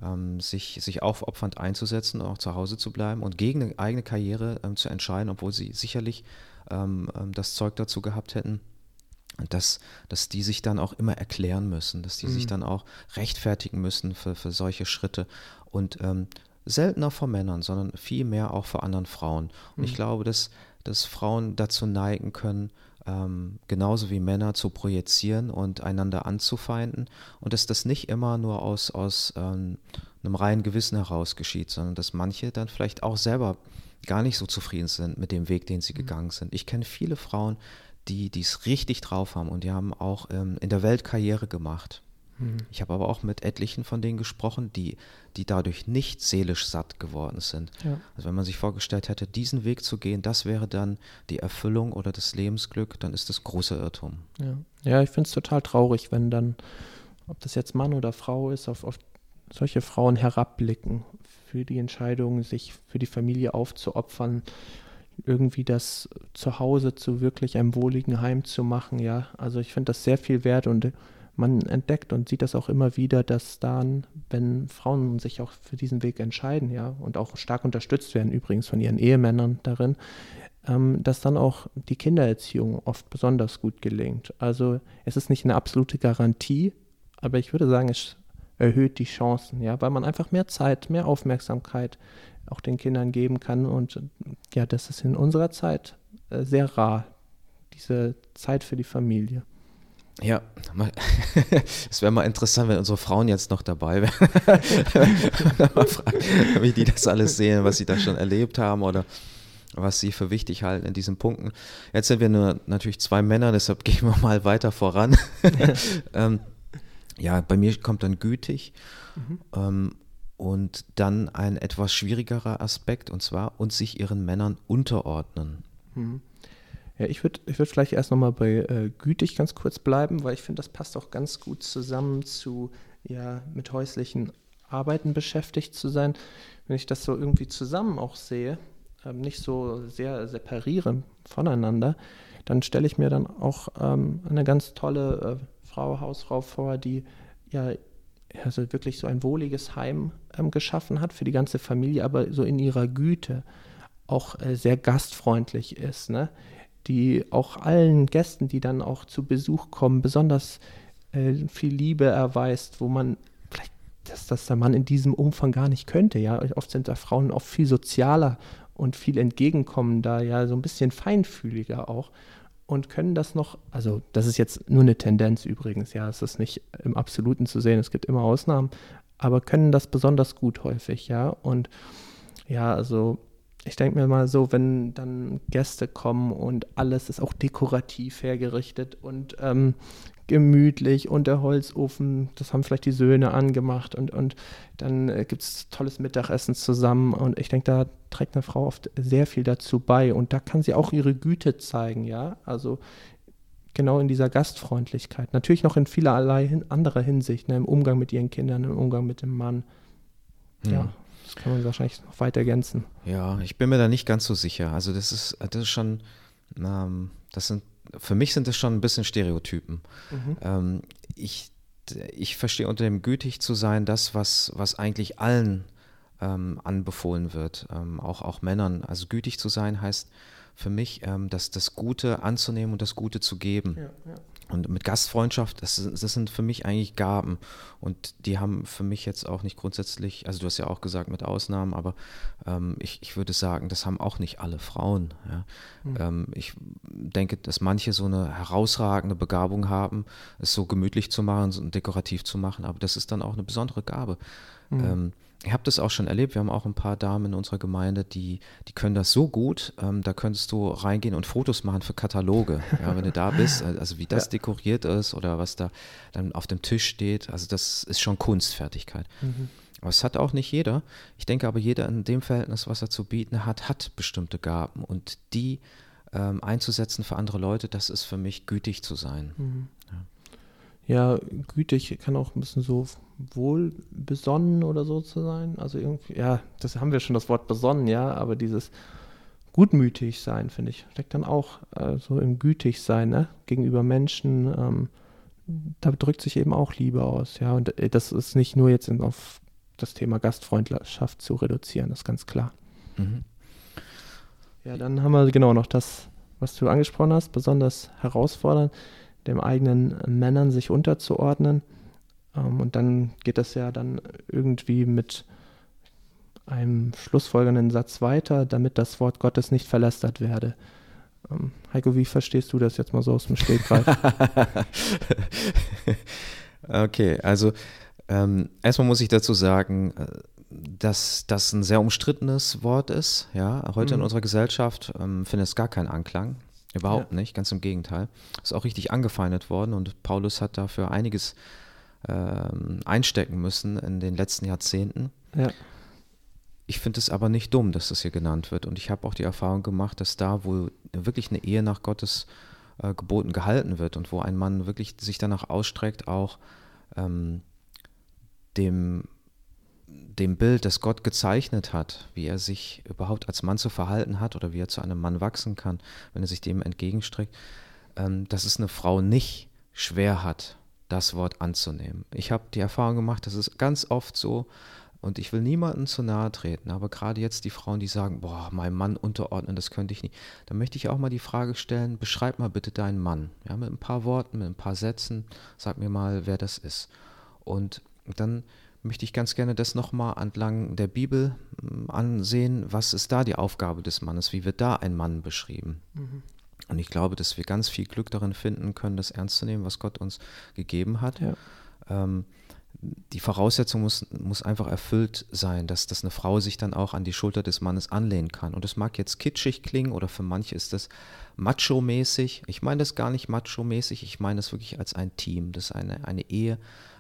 sich aufopfernd einzusetzen und auch zu Hause zu bleiben und gegen eine eigene Karriere zu entscheiden, obwohl sie sicherlich das Zeug dazu gehabt hätten. Und dass die sich dann auch immer erklären müssen, dass die sich dann auch rechtfertigen müssen für solche Schritte. Und seltener vor Männern, sondern viel mehr auch vor anderen Frauen. Und ich glaube, dass Frauen dazu neigen können, genauso wie Männer zu projizieren und einander anzufeinden. Und dass das nicht immer nur aus einem reinen Gewissen heraus geschieht, sondern dass manche dann vielleicht auch selber gar nicht so zufrieden sind mit dem Weg, den sie gegangen sind. Ich kenne viele Frauen, die es richtig drauf haben und die haben auch in der Welt Karriere gemacht. Ich habe aber auch mit etlichen von denen gesprochen, die dadurch nicht seelisch satt geworden sind. Ja. Also wenn man sich vorgestellt hätte, diesen Weg zu gehen, das wäre dann die Erfüllung oder das Lebensglück, dann ist das großer Irrtum. Ja, ich finde es total traurig, wenn dann, ob das jetzt Mann oder Frau ist, auf solche Frauen herabblicken für die Entscheidung, sich für die Familie aufzuopfern, irgendwie das Zuhause zu wirklich einem wohligen Heim zu machen. Ja, also ich finde das sehr viel wert und man entdeckt und sieht das auch immer wieder, dass dann, wenn Frauen sich auch für diesen Weg entscheiden, ja, und auch stark unterstützt werden, übrigens von ihren Ehemännern darin, dass dann auch die Kindererziehung oft besonders gut gelingt. Also es ist nicht eine absolute Garantie, aber ich würde sagen, es erhöht die Chancen, ja, weil man einfach mehr Zeit, mehr Aufmerksamkeit auch den Kindern geben kann und ja, das ist in unserer Zeit sehr rar, diese Zeit für die Familie. Ja, es wäre mal interessant, wenn unsere Frauen jetzt noch dabei wären. Mal fragen, wie die das alles sehen, was sie da schon erlebt haben oder was sie für wichtig halten in diesen Punkten. Jetzt sind wir nur natürlich 2 Männer, deshalb gehen wir mal weiter voran. Ja, bei mir kommt dann gütig und dann ein etwas schwierigerer Aspekt, und zwar und sich ihren Männern unterordnen. Ja, ich würd vielleicht erst nochmal bei gütig ganz kurz bleiben, weil ich finde, das passt auch ganz gut zusammen zu, ja, mit häuslichen Arbeiten beschäftigt zu sein. Wenn ich das so irgendwie zusammen auch sehe, nicht so sehr separiere voneinander, dann stelle ich mir dann auch eine ganz tolle Hausfrau vor, die ja also wirklich so ein wohliges Heim geschaffen hat für die ganze Familie, aber so in ihrer Güte auch sehr gastfreundlich ist, ne? Die auch allen Gästen, die dann auch zu Besuch kommen, besonders viel Liebe erweist, wo man vielleicht, dass der Mann in diesem Umfang gar nicht könnte, ja. Oft sind da Frauen oft viel sozialer und viel entgegenkommender, ja, so ein bisschen feinfühliger auch und können das noch, also das ist jetzt nur eine Tendenz übrigens, ja, es ist nicht im Absoluten zu sehen, es gibt immer Ausnahmen, aber können das besonders gut häufig, ja, und ja, also ich denke mir mal so, wenn dann Gäste kommen und alles ist auch dekorativ hergerichtet und gemütlich und der Holzofen, das haben vielleicht die Söhne angemacht und dann gibt es tolles Mittagessen zusammen und ich denke, da trägt eine Frau oft sehr viel dazu bei und da kann sie auch ihre Güte zeigen, ja, also genau in dieser Gastfreundlichkeit. Natürlich noch in vielerlei anderer Hinsicht, ne, im Umgang mit ihren Kindern, im Umgang mit dem Mann, ja. Das kann man wahrscheinlich noch weiter ergänzen. Ja, ich bin mir da nicht ganz so sicher. Also das ist schon, für mich sind das schon ein bisschen Stereotypen. Ich verstehe unter dem gütig zu sein, das, was eigentlich allen anbefohlen wird, auch Männern. Also gütig zu sein heißt für mich, das Gute anzunehmen und das Gute zu geben. Ja, ja. Und mit Gastfreundschaft, das sind für mich eigentlich Gaben und die haben für mich jetzt auch nicht grundsätzlich, also du hast ja auch gesagt mit Ausnahmen, aber ich würde sagen, das haben auch nicht alle Frauen. Ja. Ich denke, dass manche so eine herausragende Begabung haben, es so gemütlich zu machen, so dekorativ zu machen, aber das ist dann auch eine besondere Gabe. Ich habe das auch schon erlebt, wir haben auch ein paar Damen in unserer Gemeinde, die können das so gut, da könntest du reingehen und Fotos machen für Kataloge, ja, wenn du da bist, also wie das dekoriert ist oder was da dann auf dem Tisch steht, also das ist schon Kunstfertigkeit. Aber es hat auch nicht jeder. Ich denke aber, jeder in dem Verhältnis, was er zu bieten hat bestimmte Gaben und die einzusetzen für andere Leute, das ist für mich gütig zu sein. Ja, gütig kann auch ein bisschen so wohlbesonnen oder so zu sein. Also irgendwie, ja, das haben wir schon das Wort besonnen, ja, aber dieses gutmütig sein, finde ich, steckt dann auch so im gütig sein, ne, gegenüber Menschen. Da drückt sich eben auch Liebe aus, ja, und das ist nicht nur jetzt auf das Thema Gastfreundschaft zu reduzieren, das ist ganz klar. Mhm. Ja, dann haben wir genau noch das, was du angesprochen hast, besonders herausfordernd, dem eigenen Männern sich unterzuordnen. Und dann geht das ja dann irgendwie mit einem schlussfolgernden Satz weiter, damit das Wort Gottes nicht verlästert werde. Heiko, wie verstehst du das jetzt mal so aus dem Stegreif? Okay, also erstmal muss ich dazu sagen, dass das ein sehr umstrittenes Wort ist. Ja, heute in unserer Gesellschaft findet es gar keinen Anklang. Überhaupt nicht, ganz im Gegenteil. Ist auch richtig angefeindet worden und Paulus hat dafür einiges einstecken müssen in den letzten Jahrzehnten. Ja. Ich finde es aber nicht dumm, dass das hier genannt wird. Und ich habe auch die Erfahrung gemacht, dass da, wo wirklich eine Ehe nach Gottes Geboten gehalten wird und wo ein Mann wirklich sich danach ausstreckt, auch dem Bild, das Gott gezeichnet hat, wie er sich überhaupt als Mann zu verhalten hat oder wie er zu einem Mann wachsen kann, wenn er sich dem entgegenstreckt, dass es eine Frau nicht schwer hat, das Wort anzunehmen. Ich habe die Erfahrung gemacht, das ist ganz oft so, und ich will niemandem zu nahe treten, aber gerade jetzt die Frauen, die sagen, boah, meinem Mann unterordnen, das könnte ich nicht, dann möchte ich auch mal die Frage stellen, beschreib mal bitte deinen Mann, ja, mit ein paar Worten, mit ein paar Sätzen, sag mir mal, wer das ist. Und dann möchte ich ganz gerne das nochmal entlang der Bibel ansehen, was ist da die Aufgabe des Mannes, wie wird da ein Mann beschrieben. Und ich glaube, dass wir ganz viel Glück darin finden können, das ernst zu nehmen, was Gott uns gegeben hat. Ja. Die Voraussetzung muss einfach erfüllt sein, dass eine Frau sich dann auch an die Schulter des Mannes anlehnen kann. Und das mag jetzt kitschig klingen oder für manche ist das macho-mäßig. Ich meine das gar nicht macho-mäßig, ich meine das wirklich als ein Team, dass eine Ehe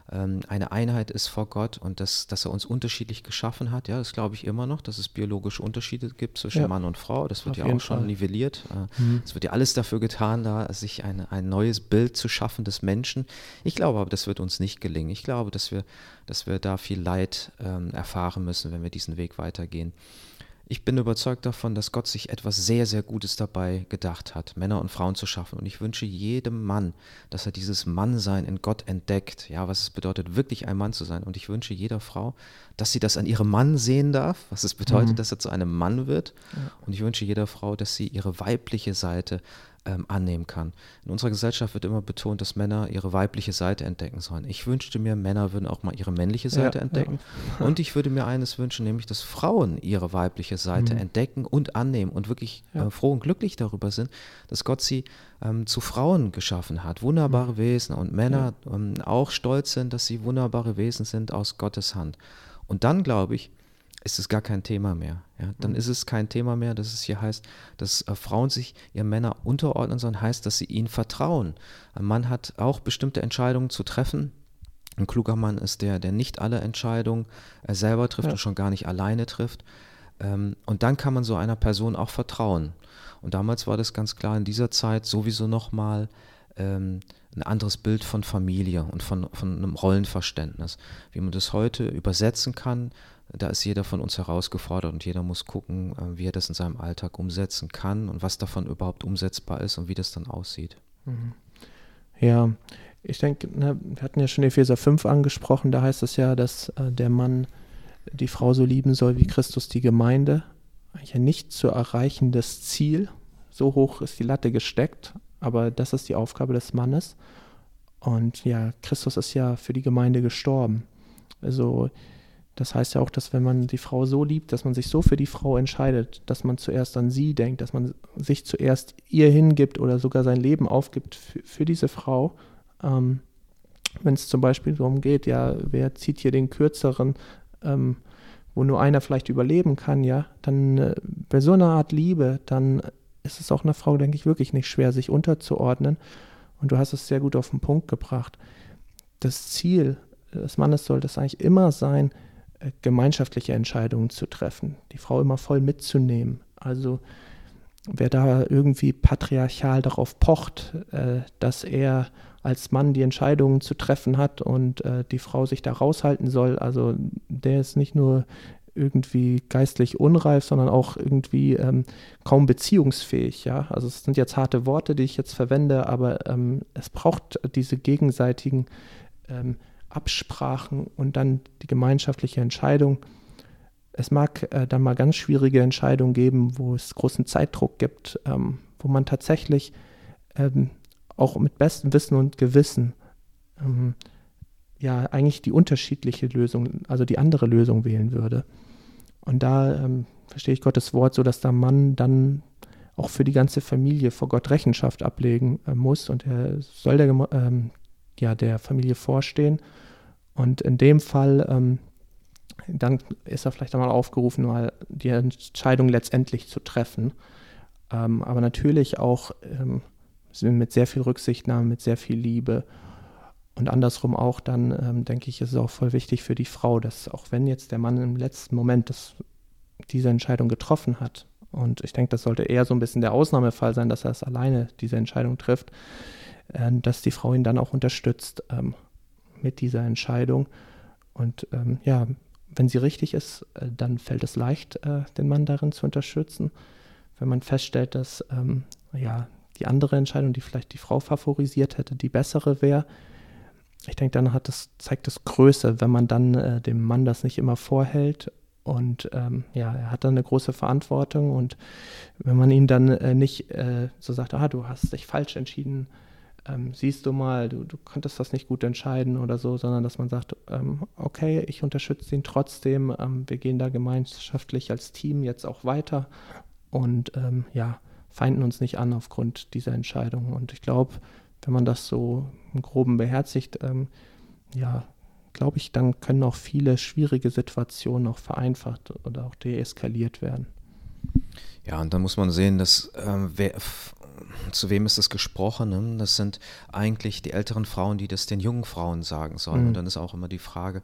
eine Einheit ist vor Gott und dass er uns unterschiedlich geschaffen hat. Ja, das glaube ich immer noch, dass es biologische Unterschiede gibt zwischen Mann und Frau. Das wird ja auch schon nivelliert. Es wird ja alles dafür getan, da sich ein neues Bild zu schaffen des Menschen. Ich glaube aber, das wird uns nicht gelingen. Ich glaube, dass wir da viel Leid erfahren müssen, wenn wir diesen Weg weitergehen. Ich bin überzeugt davon, dass Gott sich etwas sehr, sehr Gutes dabei gedacht hat, Männer und Frauen zu schaffen. Und ich wünsche jedem Mann, dass er dieses Mannsein in Gott entdeckt, ja, was es bedeutet, wirklich ein Mann zu sein. Und ich wünsche jeder Frau, dass sie das an ihrem Mann sehen darf, was es bedeutet, dass er zu einem Mann wird. Ja. Und ich wünsche jeder Frau, dass sie ihre weibliche Seite annehmen kann. In unserer Gesellschaft wird immer betont, dass Männer ihre weibliche Seite entdecken sollen. Ich wünschte mir, Männer würden auch mal ihre männliche Seite entdecken. Ja. Und ich würde mir eines wünschen, nämlich, dass Frauen ihre weibliche Seite entdecken und annehmen und wirklich froh und glücklich darüber sind, dass Gott sie zu Frauen geschaffen hat. Wunderbare Wesen und Männer auch stolz sind, dass sie wunderbare Wesen sind aus Gottes Hand. Und dann, glaube ich, ist es gar kein Thema mehr. Ja? Dann ist es kein Thema mehr, dass es hier heißt, dass Frauen sich ihren Männern unterordnen, sondern heißt, dass sie ihnen vertrauen. Ein Mann hat auch bestimmte Entscheidungen zu treffen. Ein kluger Mann ist der nicht alle Entscheidungen selber trifft und schon gar nicht alleine trifft. Und dann kann man so einer Person auch vertrauen. Und damals war das ganz klar in dieser Zeit sowieso nochmal ein anderes Bild von Familie und von einem Rollenverständnis. Wie man das heute übersetzen kann, da ist jeder von uns herausgefordert und jeder muss gucken, wie er das in seinem Alltag umsetzen kann und was davon überhaupt umsetzbar ist und wie das dann aussieht. Ja, ich denke, wir hatten ja schon Epheser 5 angesprochen, da heißt es ja, dass der Mann die Frau so lieben soll wie Christus die Gemeinde. Eigentlich ein nicht zu erreichendes Ziel, so hoch ist die Latte gesteckt, aber das ist die Aufgabe des Mannes. Und ja, Christus ist ja für die Gemeinde gestorben. Also das heißt ja auch, dass wenn man die Frau so liebt, dass man sich so für die Frau entscheidet, dass man zuerst an sie denkt, dass man sich zuerst ihr hingibt oder sogar sein Leben aufgibt für diese Frau. Wenn es zum Beispiel darum geht, ja, wer zieht hier den kürzeren, wo nur einer vielleicht überleben kann, ja, dann bei so einer Art Liebe, dann ist es auch einer Frau, denke ich, wirklich nicht schwer, sich unterzuordnen. Und du hast es sehr gut auf den Punkt gebracht. Das Ziel des Mannes sollte es eigentlich immer sein, gemeinschaftliche Entscheidungen zu treffen, die Frau immer voll mitzunehmen. Also wer da irgendwie patriarchal darauf pocht, dass er als Mann die Entscheidungen zu treffen hat und die Frau sich da raushalten soll, also der ist nicht nur irgendwie geistlich unreif, sondern auch irgendwie kaum beziehungsfähig. Ja? Also es sind jetzt harte Worte, die ich jetzt verwende, aber es braucht diese gegenseitigen Absprachen und dann die gemeinschaftliche Entscheidung. Es mag dann mal ganz schwierige Entscheidungen geben, wo es großen Zeitdruck gibt, wo man tatsächlich auch mit bestem Wissen und Gewissen eigentlich die unterschiedliche Lösung, also die andere Lösung wählen würde. Und da verstehe ich Gottes Wort so, dass der Mann dann auch für die ganze Familie vor Gott Rechenschaft ablegen muss und er soll der Familie vorstehen. Und in dem Fall dann ist er vielleicht einmal aufgerufen, mal die Entscheidung letztendlich zu treffen. Aber natürlich auch mit sehr viel Rücksichtnahme, mit sehr viel Liebe. Und andersrum auch dann, denke ich, ist es auch voll wichtig für die Frau, dass auch wenn jetzt der Mann im letzten Moment diese Entscheidung getroffen hat, und ich denke, das sollte eher so ein bisschen der Ausnahmefall sein, dass er es alleine diese Entscheidung trifft, dass die Frau ihn dann auch unterstützt mit dieser Entscheidung. Und wenn sie richtig ist, dann fällt es leicht, den Mann darin zu unterstützen. Wenn man feststellt, dass die andere Entscheidung, die vielleicht die Frau favorisiert hätte, die bessere wäre, ich denke, dann zeigt es Größe, wenn man dann dem Mann das nicht immer vorhält. Und er hat dann eine große Verantwortung. Und wenn man ihn dann nicht so sagt, du hast dich falsch entschieden, siehst du mal, du konntest das nicht gut entscheiden oder so, sondern dass man sagt, okay, ich unterstütze ihn trotzdem, wir gehen da gemeinschaftlich als Team jetzt auch weiter und feinden uns nicht an aufgrund dieser Entscheidung. Und ich glaube, wenn man das so im Groben beherzigt, glaube ich, dann können auch viele schwierige Situationen auch vereinfacht oder auch deeskaliert werden. Ja, und dann muss man sehen, dass zu wem ist das gesprochen? Ne? Das sind eigentlich die älteren Frauen, die das den jungen Frauen sagen sollen. Und dann ist auch immer die Frage,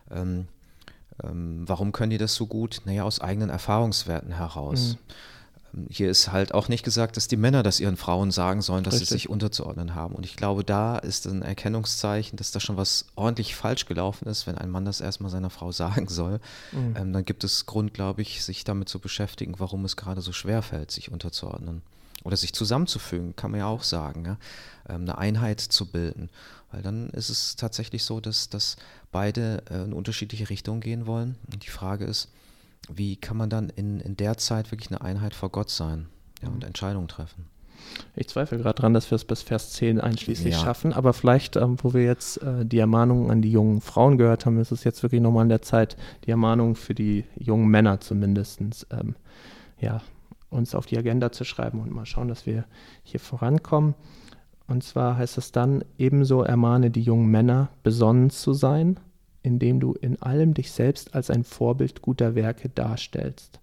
warum können die das so gut? Naja, aus eigenen Erfahrungswerten heraus. Hier ist halt auch nicht gesagt, dass die Männer das ihren Frauen sagen sollen, dass sie sich unterzuordnen haben. Und ich glaube, da ist ein Erkennungszeichen, dass da schon was ordentlich falsch gelaufen ist, wenn ein Mann das erstmal seiner Frau sagen soll. Dann gibt es Grund, glaube ich, sich damit zu beschäftigen, warum es gerade so schwer fällt, sich unterzuordnen. Oder sich zusammenzufügen, kann man ja auch sagen, ja? Eine Einheit zu bilden. Weil dann ist es tatsächlich so, dass beide in unterschiedliche Richtungen gehen wollen. Und die Frage ist, wie kann man dann in der Zeit wirklich eine Einheit vor Gott sein und Entscheidungen treffen? Ich zweifle gerade dran, dass wir es bis Vers 10 einschließlich schaffen, aber vielleicht, wo wir jetzt die Ermahnungen an die jungen Frauen gehört haben, ist es jetzt wirklich nochmal an der Zeit, die Ermahnungen für die jungen Männer zumindest uns auf die Agenda zu schreiben und mal schauen, dass wir hier vorankommen. Und zwar heißt es dann, ebenso ermahne die jungen Männer, besonnen zu sein, indem du in allem dich selbst als ein Vorbild guter Werke darstellst.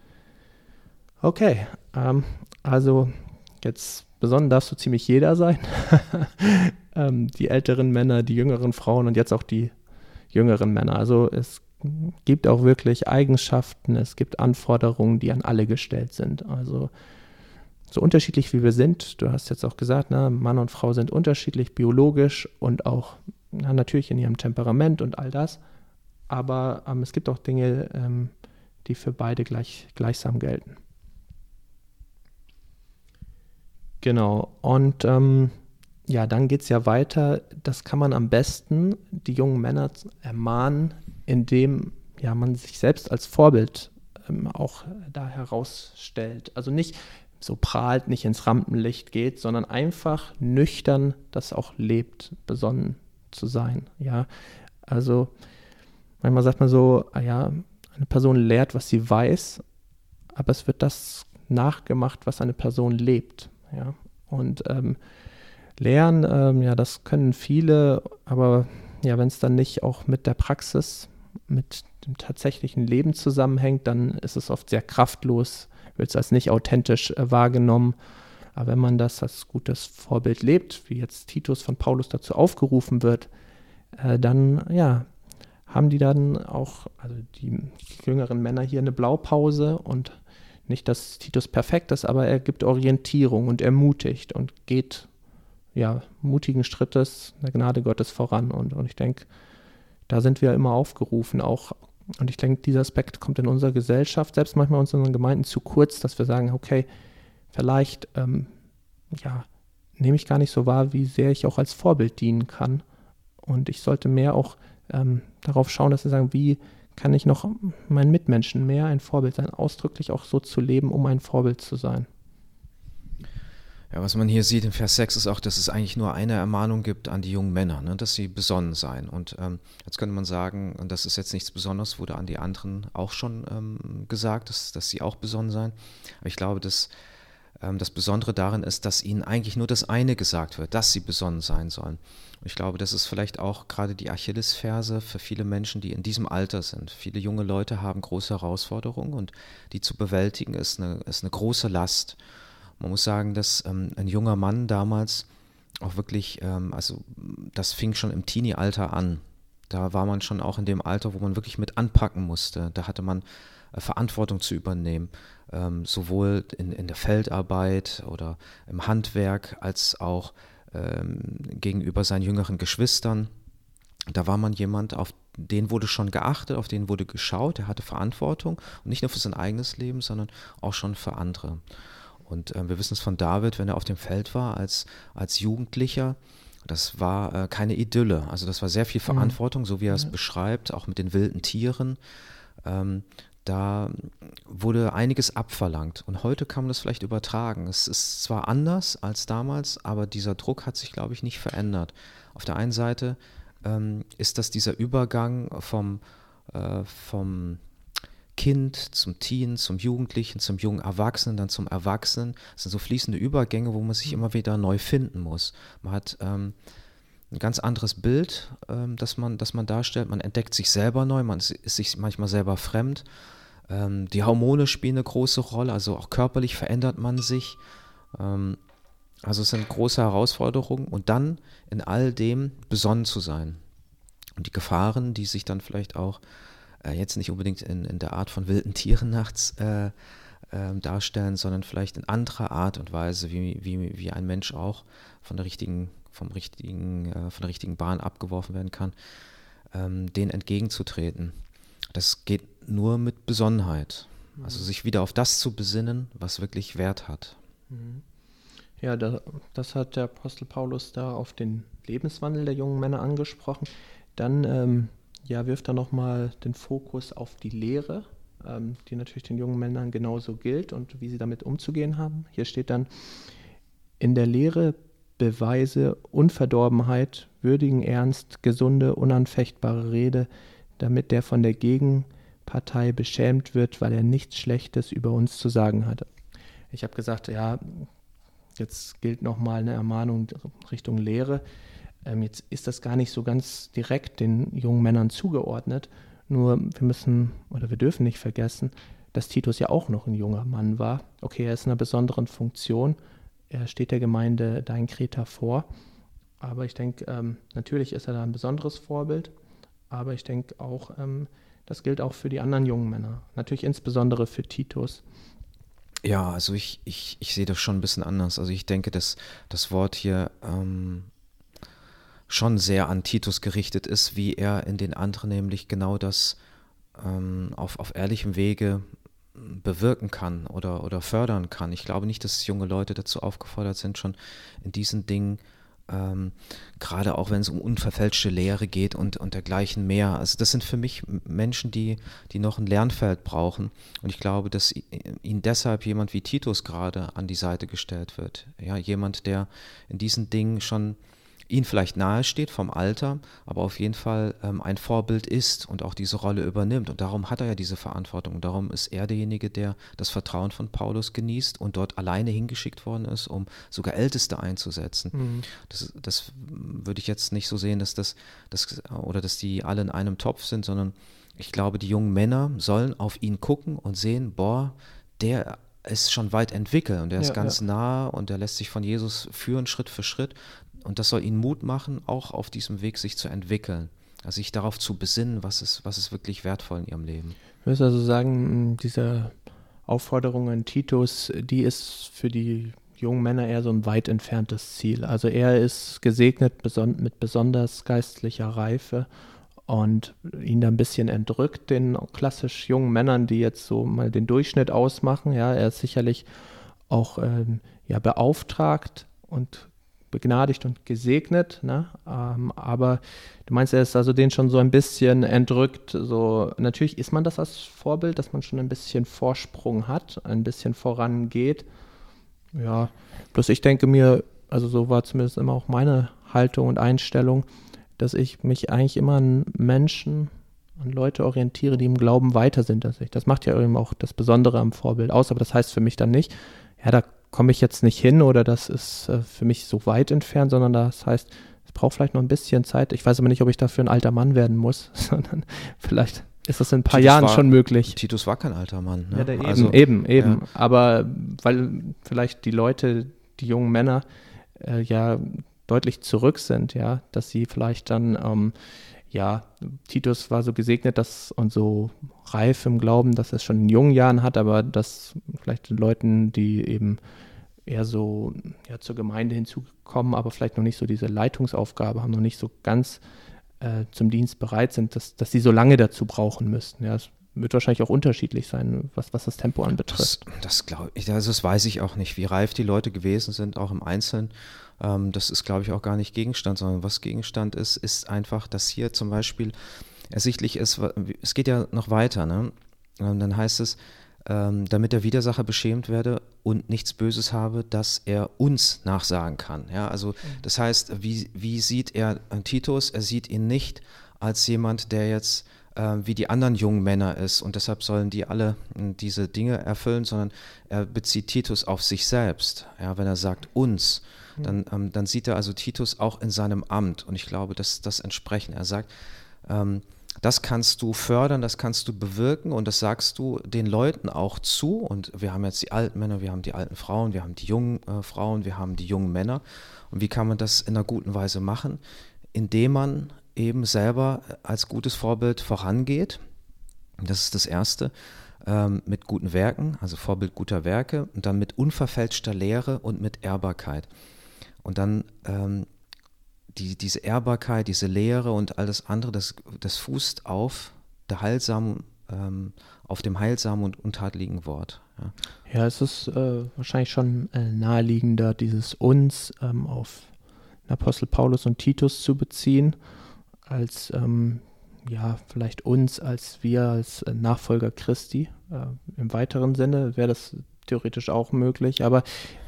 Okay, also jetzt besonnen darfst du ziemlich jeder sein. Die älteren Männer, die jüngeren Frauen und jetzt auch die jüngeren Männer. Also es gibt auch wirklich Eigenschaften, es gibt Anforderungen, die an alle gestellt sind. Also so unterschiedlich wie wir sind, du hast jetzt auch gesagt, Mann und Frau sind unterschiedlich, biologisch und auch natürlich in ihrem Temperament und all das, aber es gibt auch Dinge, die für beide gleichsam gelten. Genau, und dann geht es ja weiter, das kann man am besten, die jungen Männer ermahnen, indem man sich selbst als Vorbild auch da herausstellt. Also nicht so prahlt, nicht ins Rampenlicht geht, sondern einfach nüchtern das auch lebt, besonnen zu sein. Ja, also manchmal sagt man so, eine Person lehrt, was sie weiß, aber es wird das nachgemacht, was eine Person lebt. Ja, und Lehren, das können viele, aber wenn es dann nicht auch mit der Praxis, mit dem tatsächlichen Leben zusammenhängt, dann ist es oft sehr kraftlos, wird es als nicht authentisch wahrgenommen. Aber wenn man das als gutes Vorbild lebt, wie jetzt Titus von Paulus dazu aufgerufen wird, dann haben die dann auch, also die jüngeren Männer hier eine Blaupause und nicht, dass Titus perfekt ist, aber er gibt Orientierung und ermutigt und geht mutigen Schrittes der Gnade Gottes voran. Und ich denke, da sind wir immer aufgerufen auch. Und ich denke, dieser Aspekt kommt in unserer Gesellschaft, selbst manchmal in unseren Gemeinden zu kurz, dass wir sagen, okay, vielleicht nehme ich gar nicht so wahr, wie sehr ich auch als Vorbild dienen kann. Und ich sollte mehr auch darauf schauen, dass wir sagen, wie kann ich noch meinen Mitmenschen mehr ein Vorbild sein, ausdrücklich auch so zu leben, um ein Vorbild zu sein. Ja, was man hier sieht in Vers 6 ist auch, dass es eigentlich nur eine Ermahnung gibt an die jungen Männer, ne, dass sie besonnen seien. Und jetzt könnte man sagen, und das ist jetzt nichts Besonderes, wurde an die anderen auch schon gesagt, dass sie auch besonnen seien. Aber ich glaube, dass das Besondere darin ist, dass ihnen eigentlich nur das eine gesagt wird, dass sie besonnen sein sollen. Und ich glaube, das ist vielleicht auch gerade die Achillesferse für viele Menschen, die in diesem Alter sind. Viele junge Leute haben große Herausforderungen und die zu bewältigen ist eine große Last. Man muss sagen, dass ein junger Mann damals auch wirklich, also das fing schon im Teenie-Alter an. Da war man schon auch in dem Alter, wo man wirklich mit anpacken musste. Da hatte man Verantwortung zu übernehmen, sowohl in der Feldarbeit oder im Handwerk als auch gegenüber seinen jüngeren Geschwistern. Da war man jemand, auf den wurde schon geachtet, auf den wurde geschaut, er hatte Verantwortung und nicht nur für sein eigenes Leben, sondern auch schon für andere. Und wir wissen es von David, wenn er auf dem Feld war als Jugendlicher, das war keine Idylle. Also das war sehr viel Verantwortung, so wie er es beschreibt, auch mit den wilden Tieren. Da wurde einiges abverlangt. Und heute kann man das vielleicht übertragen. Es ist zwar anders als damals, aber dieser Druck hat sich, glaube ich, nicht verändert. Auf der einen Seite ist das dieser Übergang vom Kind zum Teen, zum Jugendlichen, zum jungen Erwachsenen, dann zum Erwachsenen. Das sind so fließende Übergänge, wo man sich immer wieder neu finden muss. Man hat ein ganz anderes Bild, das man darstellt. Man entdeckt sich selber neu, man ist sich manchmal selber fremd. Die Hormone spielen eine große Rolle, also auch körperlich verändert man sich. Also es sind große Herausforderungen und dann in all dem besonnen zu sein. Und die Gefahren, die sich dann vielleicht auch jetzt nicht unbedingt in der Art von wilden Tieren nachts darstellen, sondern vielleicht in anderer Art und Weise, wie ein Mensch auch von der richtigen Bahn abgeworfen werden kann, denen entgegenzutreten. Das geht nur mit Besonnenheit. Also sich wieder auf das zu besinnen, was wirklich Wert hat. Ja, das hat der Apostel Paulus da auf den Lebenswandel der jungen Männer angesprochen. Dann wirft er nochmal den Fokus auf die Lehre, die natürlich den jungen Männern genauso gilt und wie sie damit umzugehen haben. Hier steht dann, in der Lehre beweise Unverdorbenheit, würdigen Ernst, gesunde, unanfechtbare Rede, damit der von der Gegenpartei beschämt wird, weil er nichts Schlechtes über uns zu sagen hatte. Ich habe gesagt, ja, jetzt gilt nochmal eine Ermahnung Richtung Lehre. Jetzt ist das gar nicht so ganz direkt den jungen Männern zugeordnet, nur wir dürfen nicht vergessen, dass Titus ja auch noch ein junger Mann war. Okay, er ist in einer besonderen Funktion, er steht der Gemeinde da in Kreta vor, aber ich denke, natürlich ist er da ein besonderes Vorbild, aber ich denke auch, das gilt auch für die anderen jungen Männer, natürlich insbesondere für Titus. Ja, also ich sehe das schon ein bisschen anders. Also ich denke, dass das Wort hier schon sehr an Titus gerichtet ist, wie er in den anderen nämlich genau das auf ehrlichem Wege bewirken kann oder fördern kann. Ich glaube nicht, dass junge Leute dazu aufgefordert sind, schon in diesen Dingen, gerade auch wenn es um unverfälschte Lehre geht und dergleichen mehr. Also das sind für mich Menschen, die noch ein Lernfeld brauchen. Und ich glaube, dass ihnen deshalb jemand wie Titus gerade an die Seite gestellt wird. Ja, jemand, der in diesen Dingen schon ihnen vielleicht nahe steht vom Alter, aber auf jeden Fall ein Vorbild ist und auch diese Rolle übernimmt. Und darum hat er ja diese Verantwortung. Und darum ist er derjenige, der das Vertrauen von Paulus genießt und dort alleine hingeschickt worden ist, um sogar Älteste einzusetzen. Das würde ich jetzt nicht so sehen, dass dass die alle in einem Topf sind, sondern ich glaube, die jungen Männer sollen auf ihn gucken und sehen, boah, der ist schon weit entwickelt und der ist ganz nah und der lässt sich von Jesus führen, Schritt für Schritt. Und das soll ihnen Mut machen, auch auf diesem Weg sich zu entwickeln. Also sich darauf zu besinnen, was ist wirklich wertvoll in ihrem Leben. Ich muss also sagen, diese Aufforderung an Titus, die ist für die jungen Männer eher so ein weit entferntes Ziel. Also er ist gesegnet mit besonders geistlicher Reife und ihn da ein bisschen entrückt, den klassisch jungen Männern, die jetzt so mal den Durchschnitt ausmachen. Ja, er ist sicherlich auch beauftragt und begnadigt und gesegnet, ne? Aber du meinst, er ist also denen schon so ein bisschen entrückt. So, natürlich ist man das als Vorbild, dass man schon ein bisschen Vorsprung hat, ein bisschen vorangeht. Ja, bloß ich denke mir, also so war zumindest immer auch meine Haltung und Einstellung, dass ich mich eigentlich immer an Menschen, an Leute orientiere, die im Glauben weiter sind als ich. Das macht ja eben auch das Besondere am Vorbild aus, aber das heißt für mich dann nicht, ja, da komme ich jetzt nicht hin oder das ist für mich so weit entfernt, sondern das heißt, es braucht vielleicht noch ein bisschen Zeit. Ich weiß aber nicht, ob ich dafür ein alter Mann werden muss, sondern vielleicht ist das in ein paar Jahren schon möglich. Titus war kein alter Mann. Ne? Ja, eben. Ja. Aber weil vielleicht die Leute, die jungen Männer ja deutlich zurück sind, ja, dass sie vielleicht dann, Titus war so gesegnet und so reif im Glauben, dass er es schon in jungen Jahren hat, aber dass vielleicht den Leuten, die eben eher so zur Gemeinde hinzukommen, aber vielleicht noch nicht so diese Leitungsaufgabe haben, noch nicht so ganz zum Dienst bereit sind, dass sie so lange dazu brauchen müssten. Ja, es wird wahrscheinlich auch unterschiedlich sein, was das Tempo anbetrifft. Das glaube ich, also das weiß ich auch nicht, wie reif die Leute gewesen sind, auch im Einzelnen. Das ist, glaube ich, auch gar nicht Gegenstand, sondern was Gegenstand ist einfach, dass hier zum Beispiel ersichtlich ist, es geht ja noch weiter, ne? Dann heißt es, damit der Widersacher beschämt werde und nichts Böses habe, dass er uns nachsagen kann. Ja, also das heißt, wie sieht er Titus? Er sieht ihn nicht als jemand, der jetzt wie die anderen jungen Männer ist und deshalb sollen die alle diese Dinge erfüllen, sondern er bezieht Titus auf sich selbst. Ja, wenn er sagt uns, dann sieht er also Titus auch in seinem Amt und ich glaube, dass das entsprechend, er sagt, das kannst du fördern, das kannst du bewirken und das sagst du den Leuten auch zu und wir haben jetzt die alten Männer, wir haben die alten Frauen, wir haben die jungen Frauen, wir haben die jungen Männer und wie kann man das in einer guten Weise machen? Indem man eben selber als gutes Vorbild vorangeht, das ist das Erste, mit guten Werken, also Vorbild guter Werke und dann mit unverfälschter Lehre und mit Ehrbarkeit und dann diese Ehrbarkeit, diese Lehre und alles andere, das fußt auf auf dem heilsamen und untadeligen Wort. Ja, es ist wahrscheinlich schon naheliegender, dieses uns auf Apostel Paulus und Titus zu beziehen, als vielleicht uns, als wir als Nachfolger Christi. Im weiteren Sinne wäre das theoretisch auch möglich, aber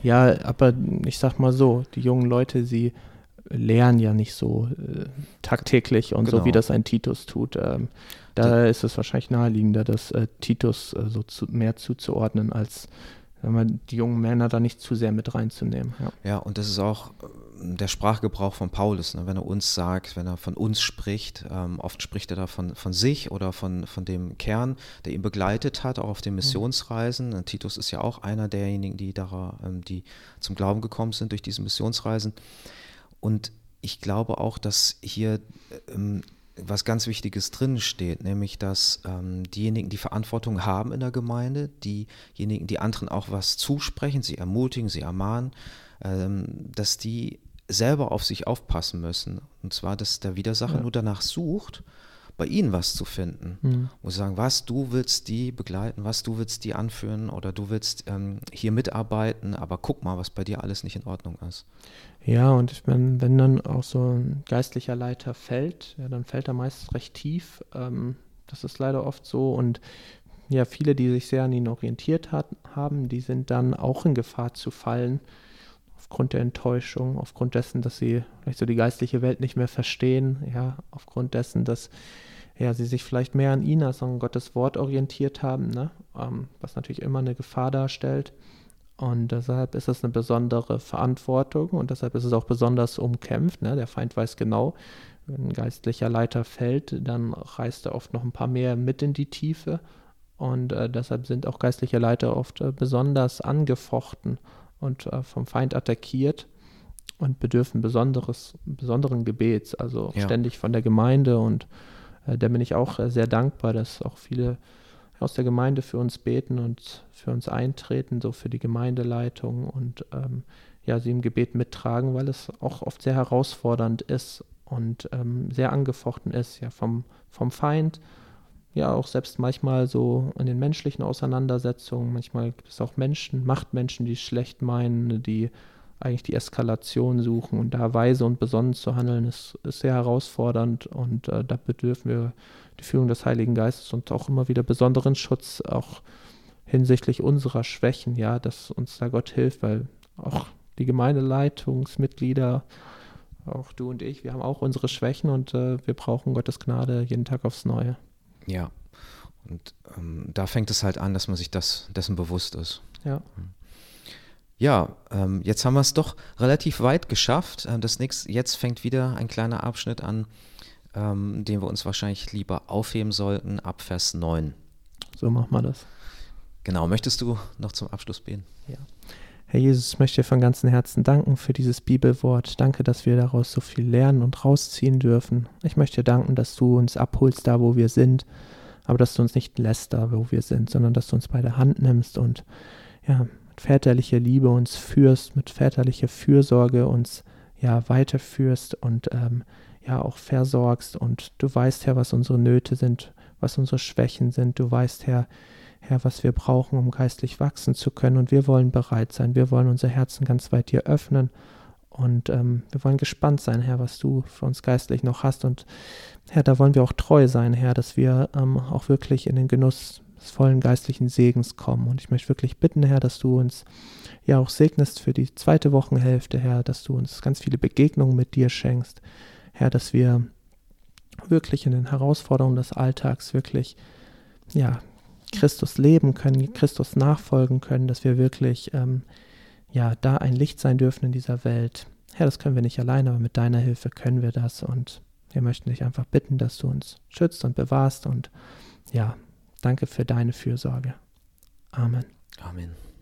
ich sag mal so, die jungen Leute, sie lernen ja nicht so tagtäglich und so, wie das ein Titus tut. Da ist es wahrscheinlich naheliegender, das Titus mehr zuzuordnen, als die jungen Männer da nicht zu sehr mit reinzunehmen. Ja, und das ist auch der Sprachgebrauch von Paulus, ne? Wenn er uns sagt, wenn er von uns spricht, oft spricht er da von sich oder von dem Kern, der ihn begleitet hat, auch auf den Missionsreisen. Titus ist ja auch einer derjenigen, die zum Glauben gekommen sind durch diese Missionsreisen. Und ich glaube auch, dass hier was ganz Wichtiges drin steht, nämlich dass diejenigen, die Verantwortung haben in der Gemeinde, diejenigen, die anderen auch was zusprechen, sie ermutigen, sie ermahnen, dass die selber auf sich aufpassen müssen. Und zwar, dass der Widersacher nur danach sucht, bei ihnen was zu finden. Und sagen, du willst die begleiten, du willst die anführen oder du willst hier mitarbeiten, aber guck mal, was bei dir alles nicht in Ordnung ist. Ja, und ich meine, wenn dann auch so ein geistlicher Leiter fällt, dann fällt er meist recht tief. Das ist leider oft so. Und ja, viele, die sich sehr an ihn orientiert haben, die sind dann auch in Gefahr zu fallen, aufgrund der Enttäuschung, aufgrund dessen, dass sie vielleicht so die geistliche Welt nicht mehr verstehen, ja, aufgrund dessen, dass sie sich vielleicht mehr an ihn als an Gottes Wort orientiert haben, ne? Was natürlich immer eine Gefahr darstellt. Und deshalb ist es eine besondere Verantwortung und deshalb ist es auch besonders umkämpft. Ne? Der Feind weiß genau, wenn ein geistlicher Leiter fällt, dann reißt er oft noch ein paar mehr mit in die Tiefe. Und deshalb sind auch geistliche Leiter oft besonders angefochten und vom Feind attackiert und bedürfen besonderen Gebets, also ständig von der Gemeinde. Und da bin ich auch sehr dankbar, dass auch viele aus der Gemeinde für uns beten und für uns eintreten, so für die Gemeindeleitung und sie im Gebet mittragen, weil es auch oft sehr herausfordernd ist und sehr angefochten ist, vom Feind, auch selbst manchmal so in den menschlichen Auseinandersetzungen. Manchmal gibt es auch Machtmenschen, die es schlecht meinen, die eigentlich die Eskalation suchen. Und da weise und besonnen zu handeln, ist sehr herausfordernd. Und da bedürfen wir die Führung des Heiligen Geistes und auch immer wieder besonderen Schutz, auch hinsichtlich unserer Schwächen, ja, dass uns da Gott hilft, weil auch die Gemeindeleitungsmitglieder, auch du und ich, wir haben auch unsere Schwächen und wir brauchen Gottes Gnade jeden Tag aufs Neue. Ja, und da fängt es halt an, dass man sich dessen bewusst ist. Ja. Ja, jetzt haben wir es doch relativ weit geschafft. Jetzt fängt wieder ein kleiner Abschnitt an, den wir uns wahrscheinlich lieber aufheben sollten, ab Vers 9. So machen wir das. Genau, möchtest du noch zum Abschluss beten? Ja. Herr Jesus, ich möchte dir von ganzem Herzen danken für dieses Bibelwort. Danke, dass wir daraus so viel lernen und rausziehen dürfen. Ich möchte dir danken, dass du uns abholst da, wo wir sind, aber dass du uns nicht lässt da, wo wir sind, sondern dass du uns bei der Hand nimmst und ja, mit väterlicher Liebe uns führst, mit väterlicher Fürsorge uns ja weiterführst und ja auch versorgst. Und du weißt, Herr, was unsere Nöte sind, was unsere Schwächen sind. Du weißt, Herr, was wir brauchen, um geistlich wachsen zu können. Und wir wollen bereit sein. Wir wollen unser Herzen ganz weit dir öffnen. Und wir wollen gespannt sein, Herr, was du für uns geistlich noch hast. Und Herr, da wollen wir auch treu sein, Herr, dass wir auch wirklich in den Genuss des vollen geistlichen Segens kommen. Und ich möchte wirklich bitten, Herr, dass du uns ja auch segnest für die zweite Wochenhälfte, Herr, dass du uns ganz viele Begegnungen mit dir schenkst. Herr, dass wir wirklich in den Herausforderungen des Alltags wirklich, ja, Christus leben können, Christus nachfolgen können, dass wir wirklich da ein Licht sein dürfen in dieser Welt. Herr, das können wir nicht alleine, aber mit deiner Hilfe können wir das und wir möchten dich einfach bitten, dass du uns schützt und bewahrst und ja, danke für deine Fürsorge. Amen. Amen.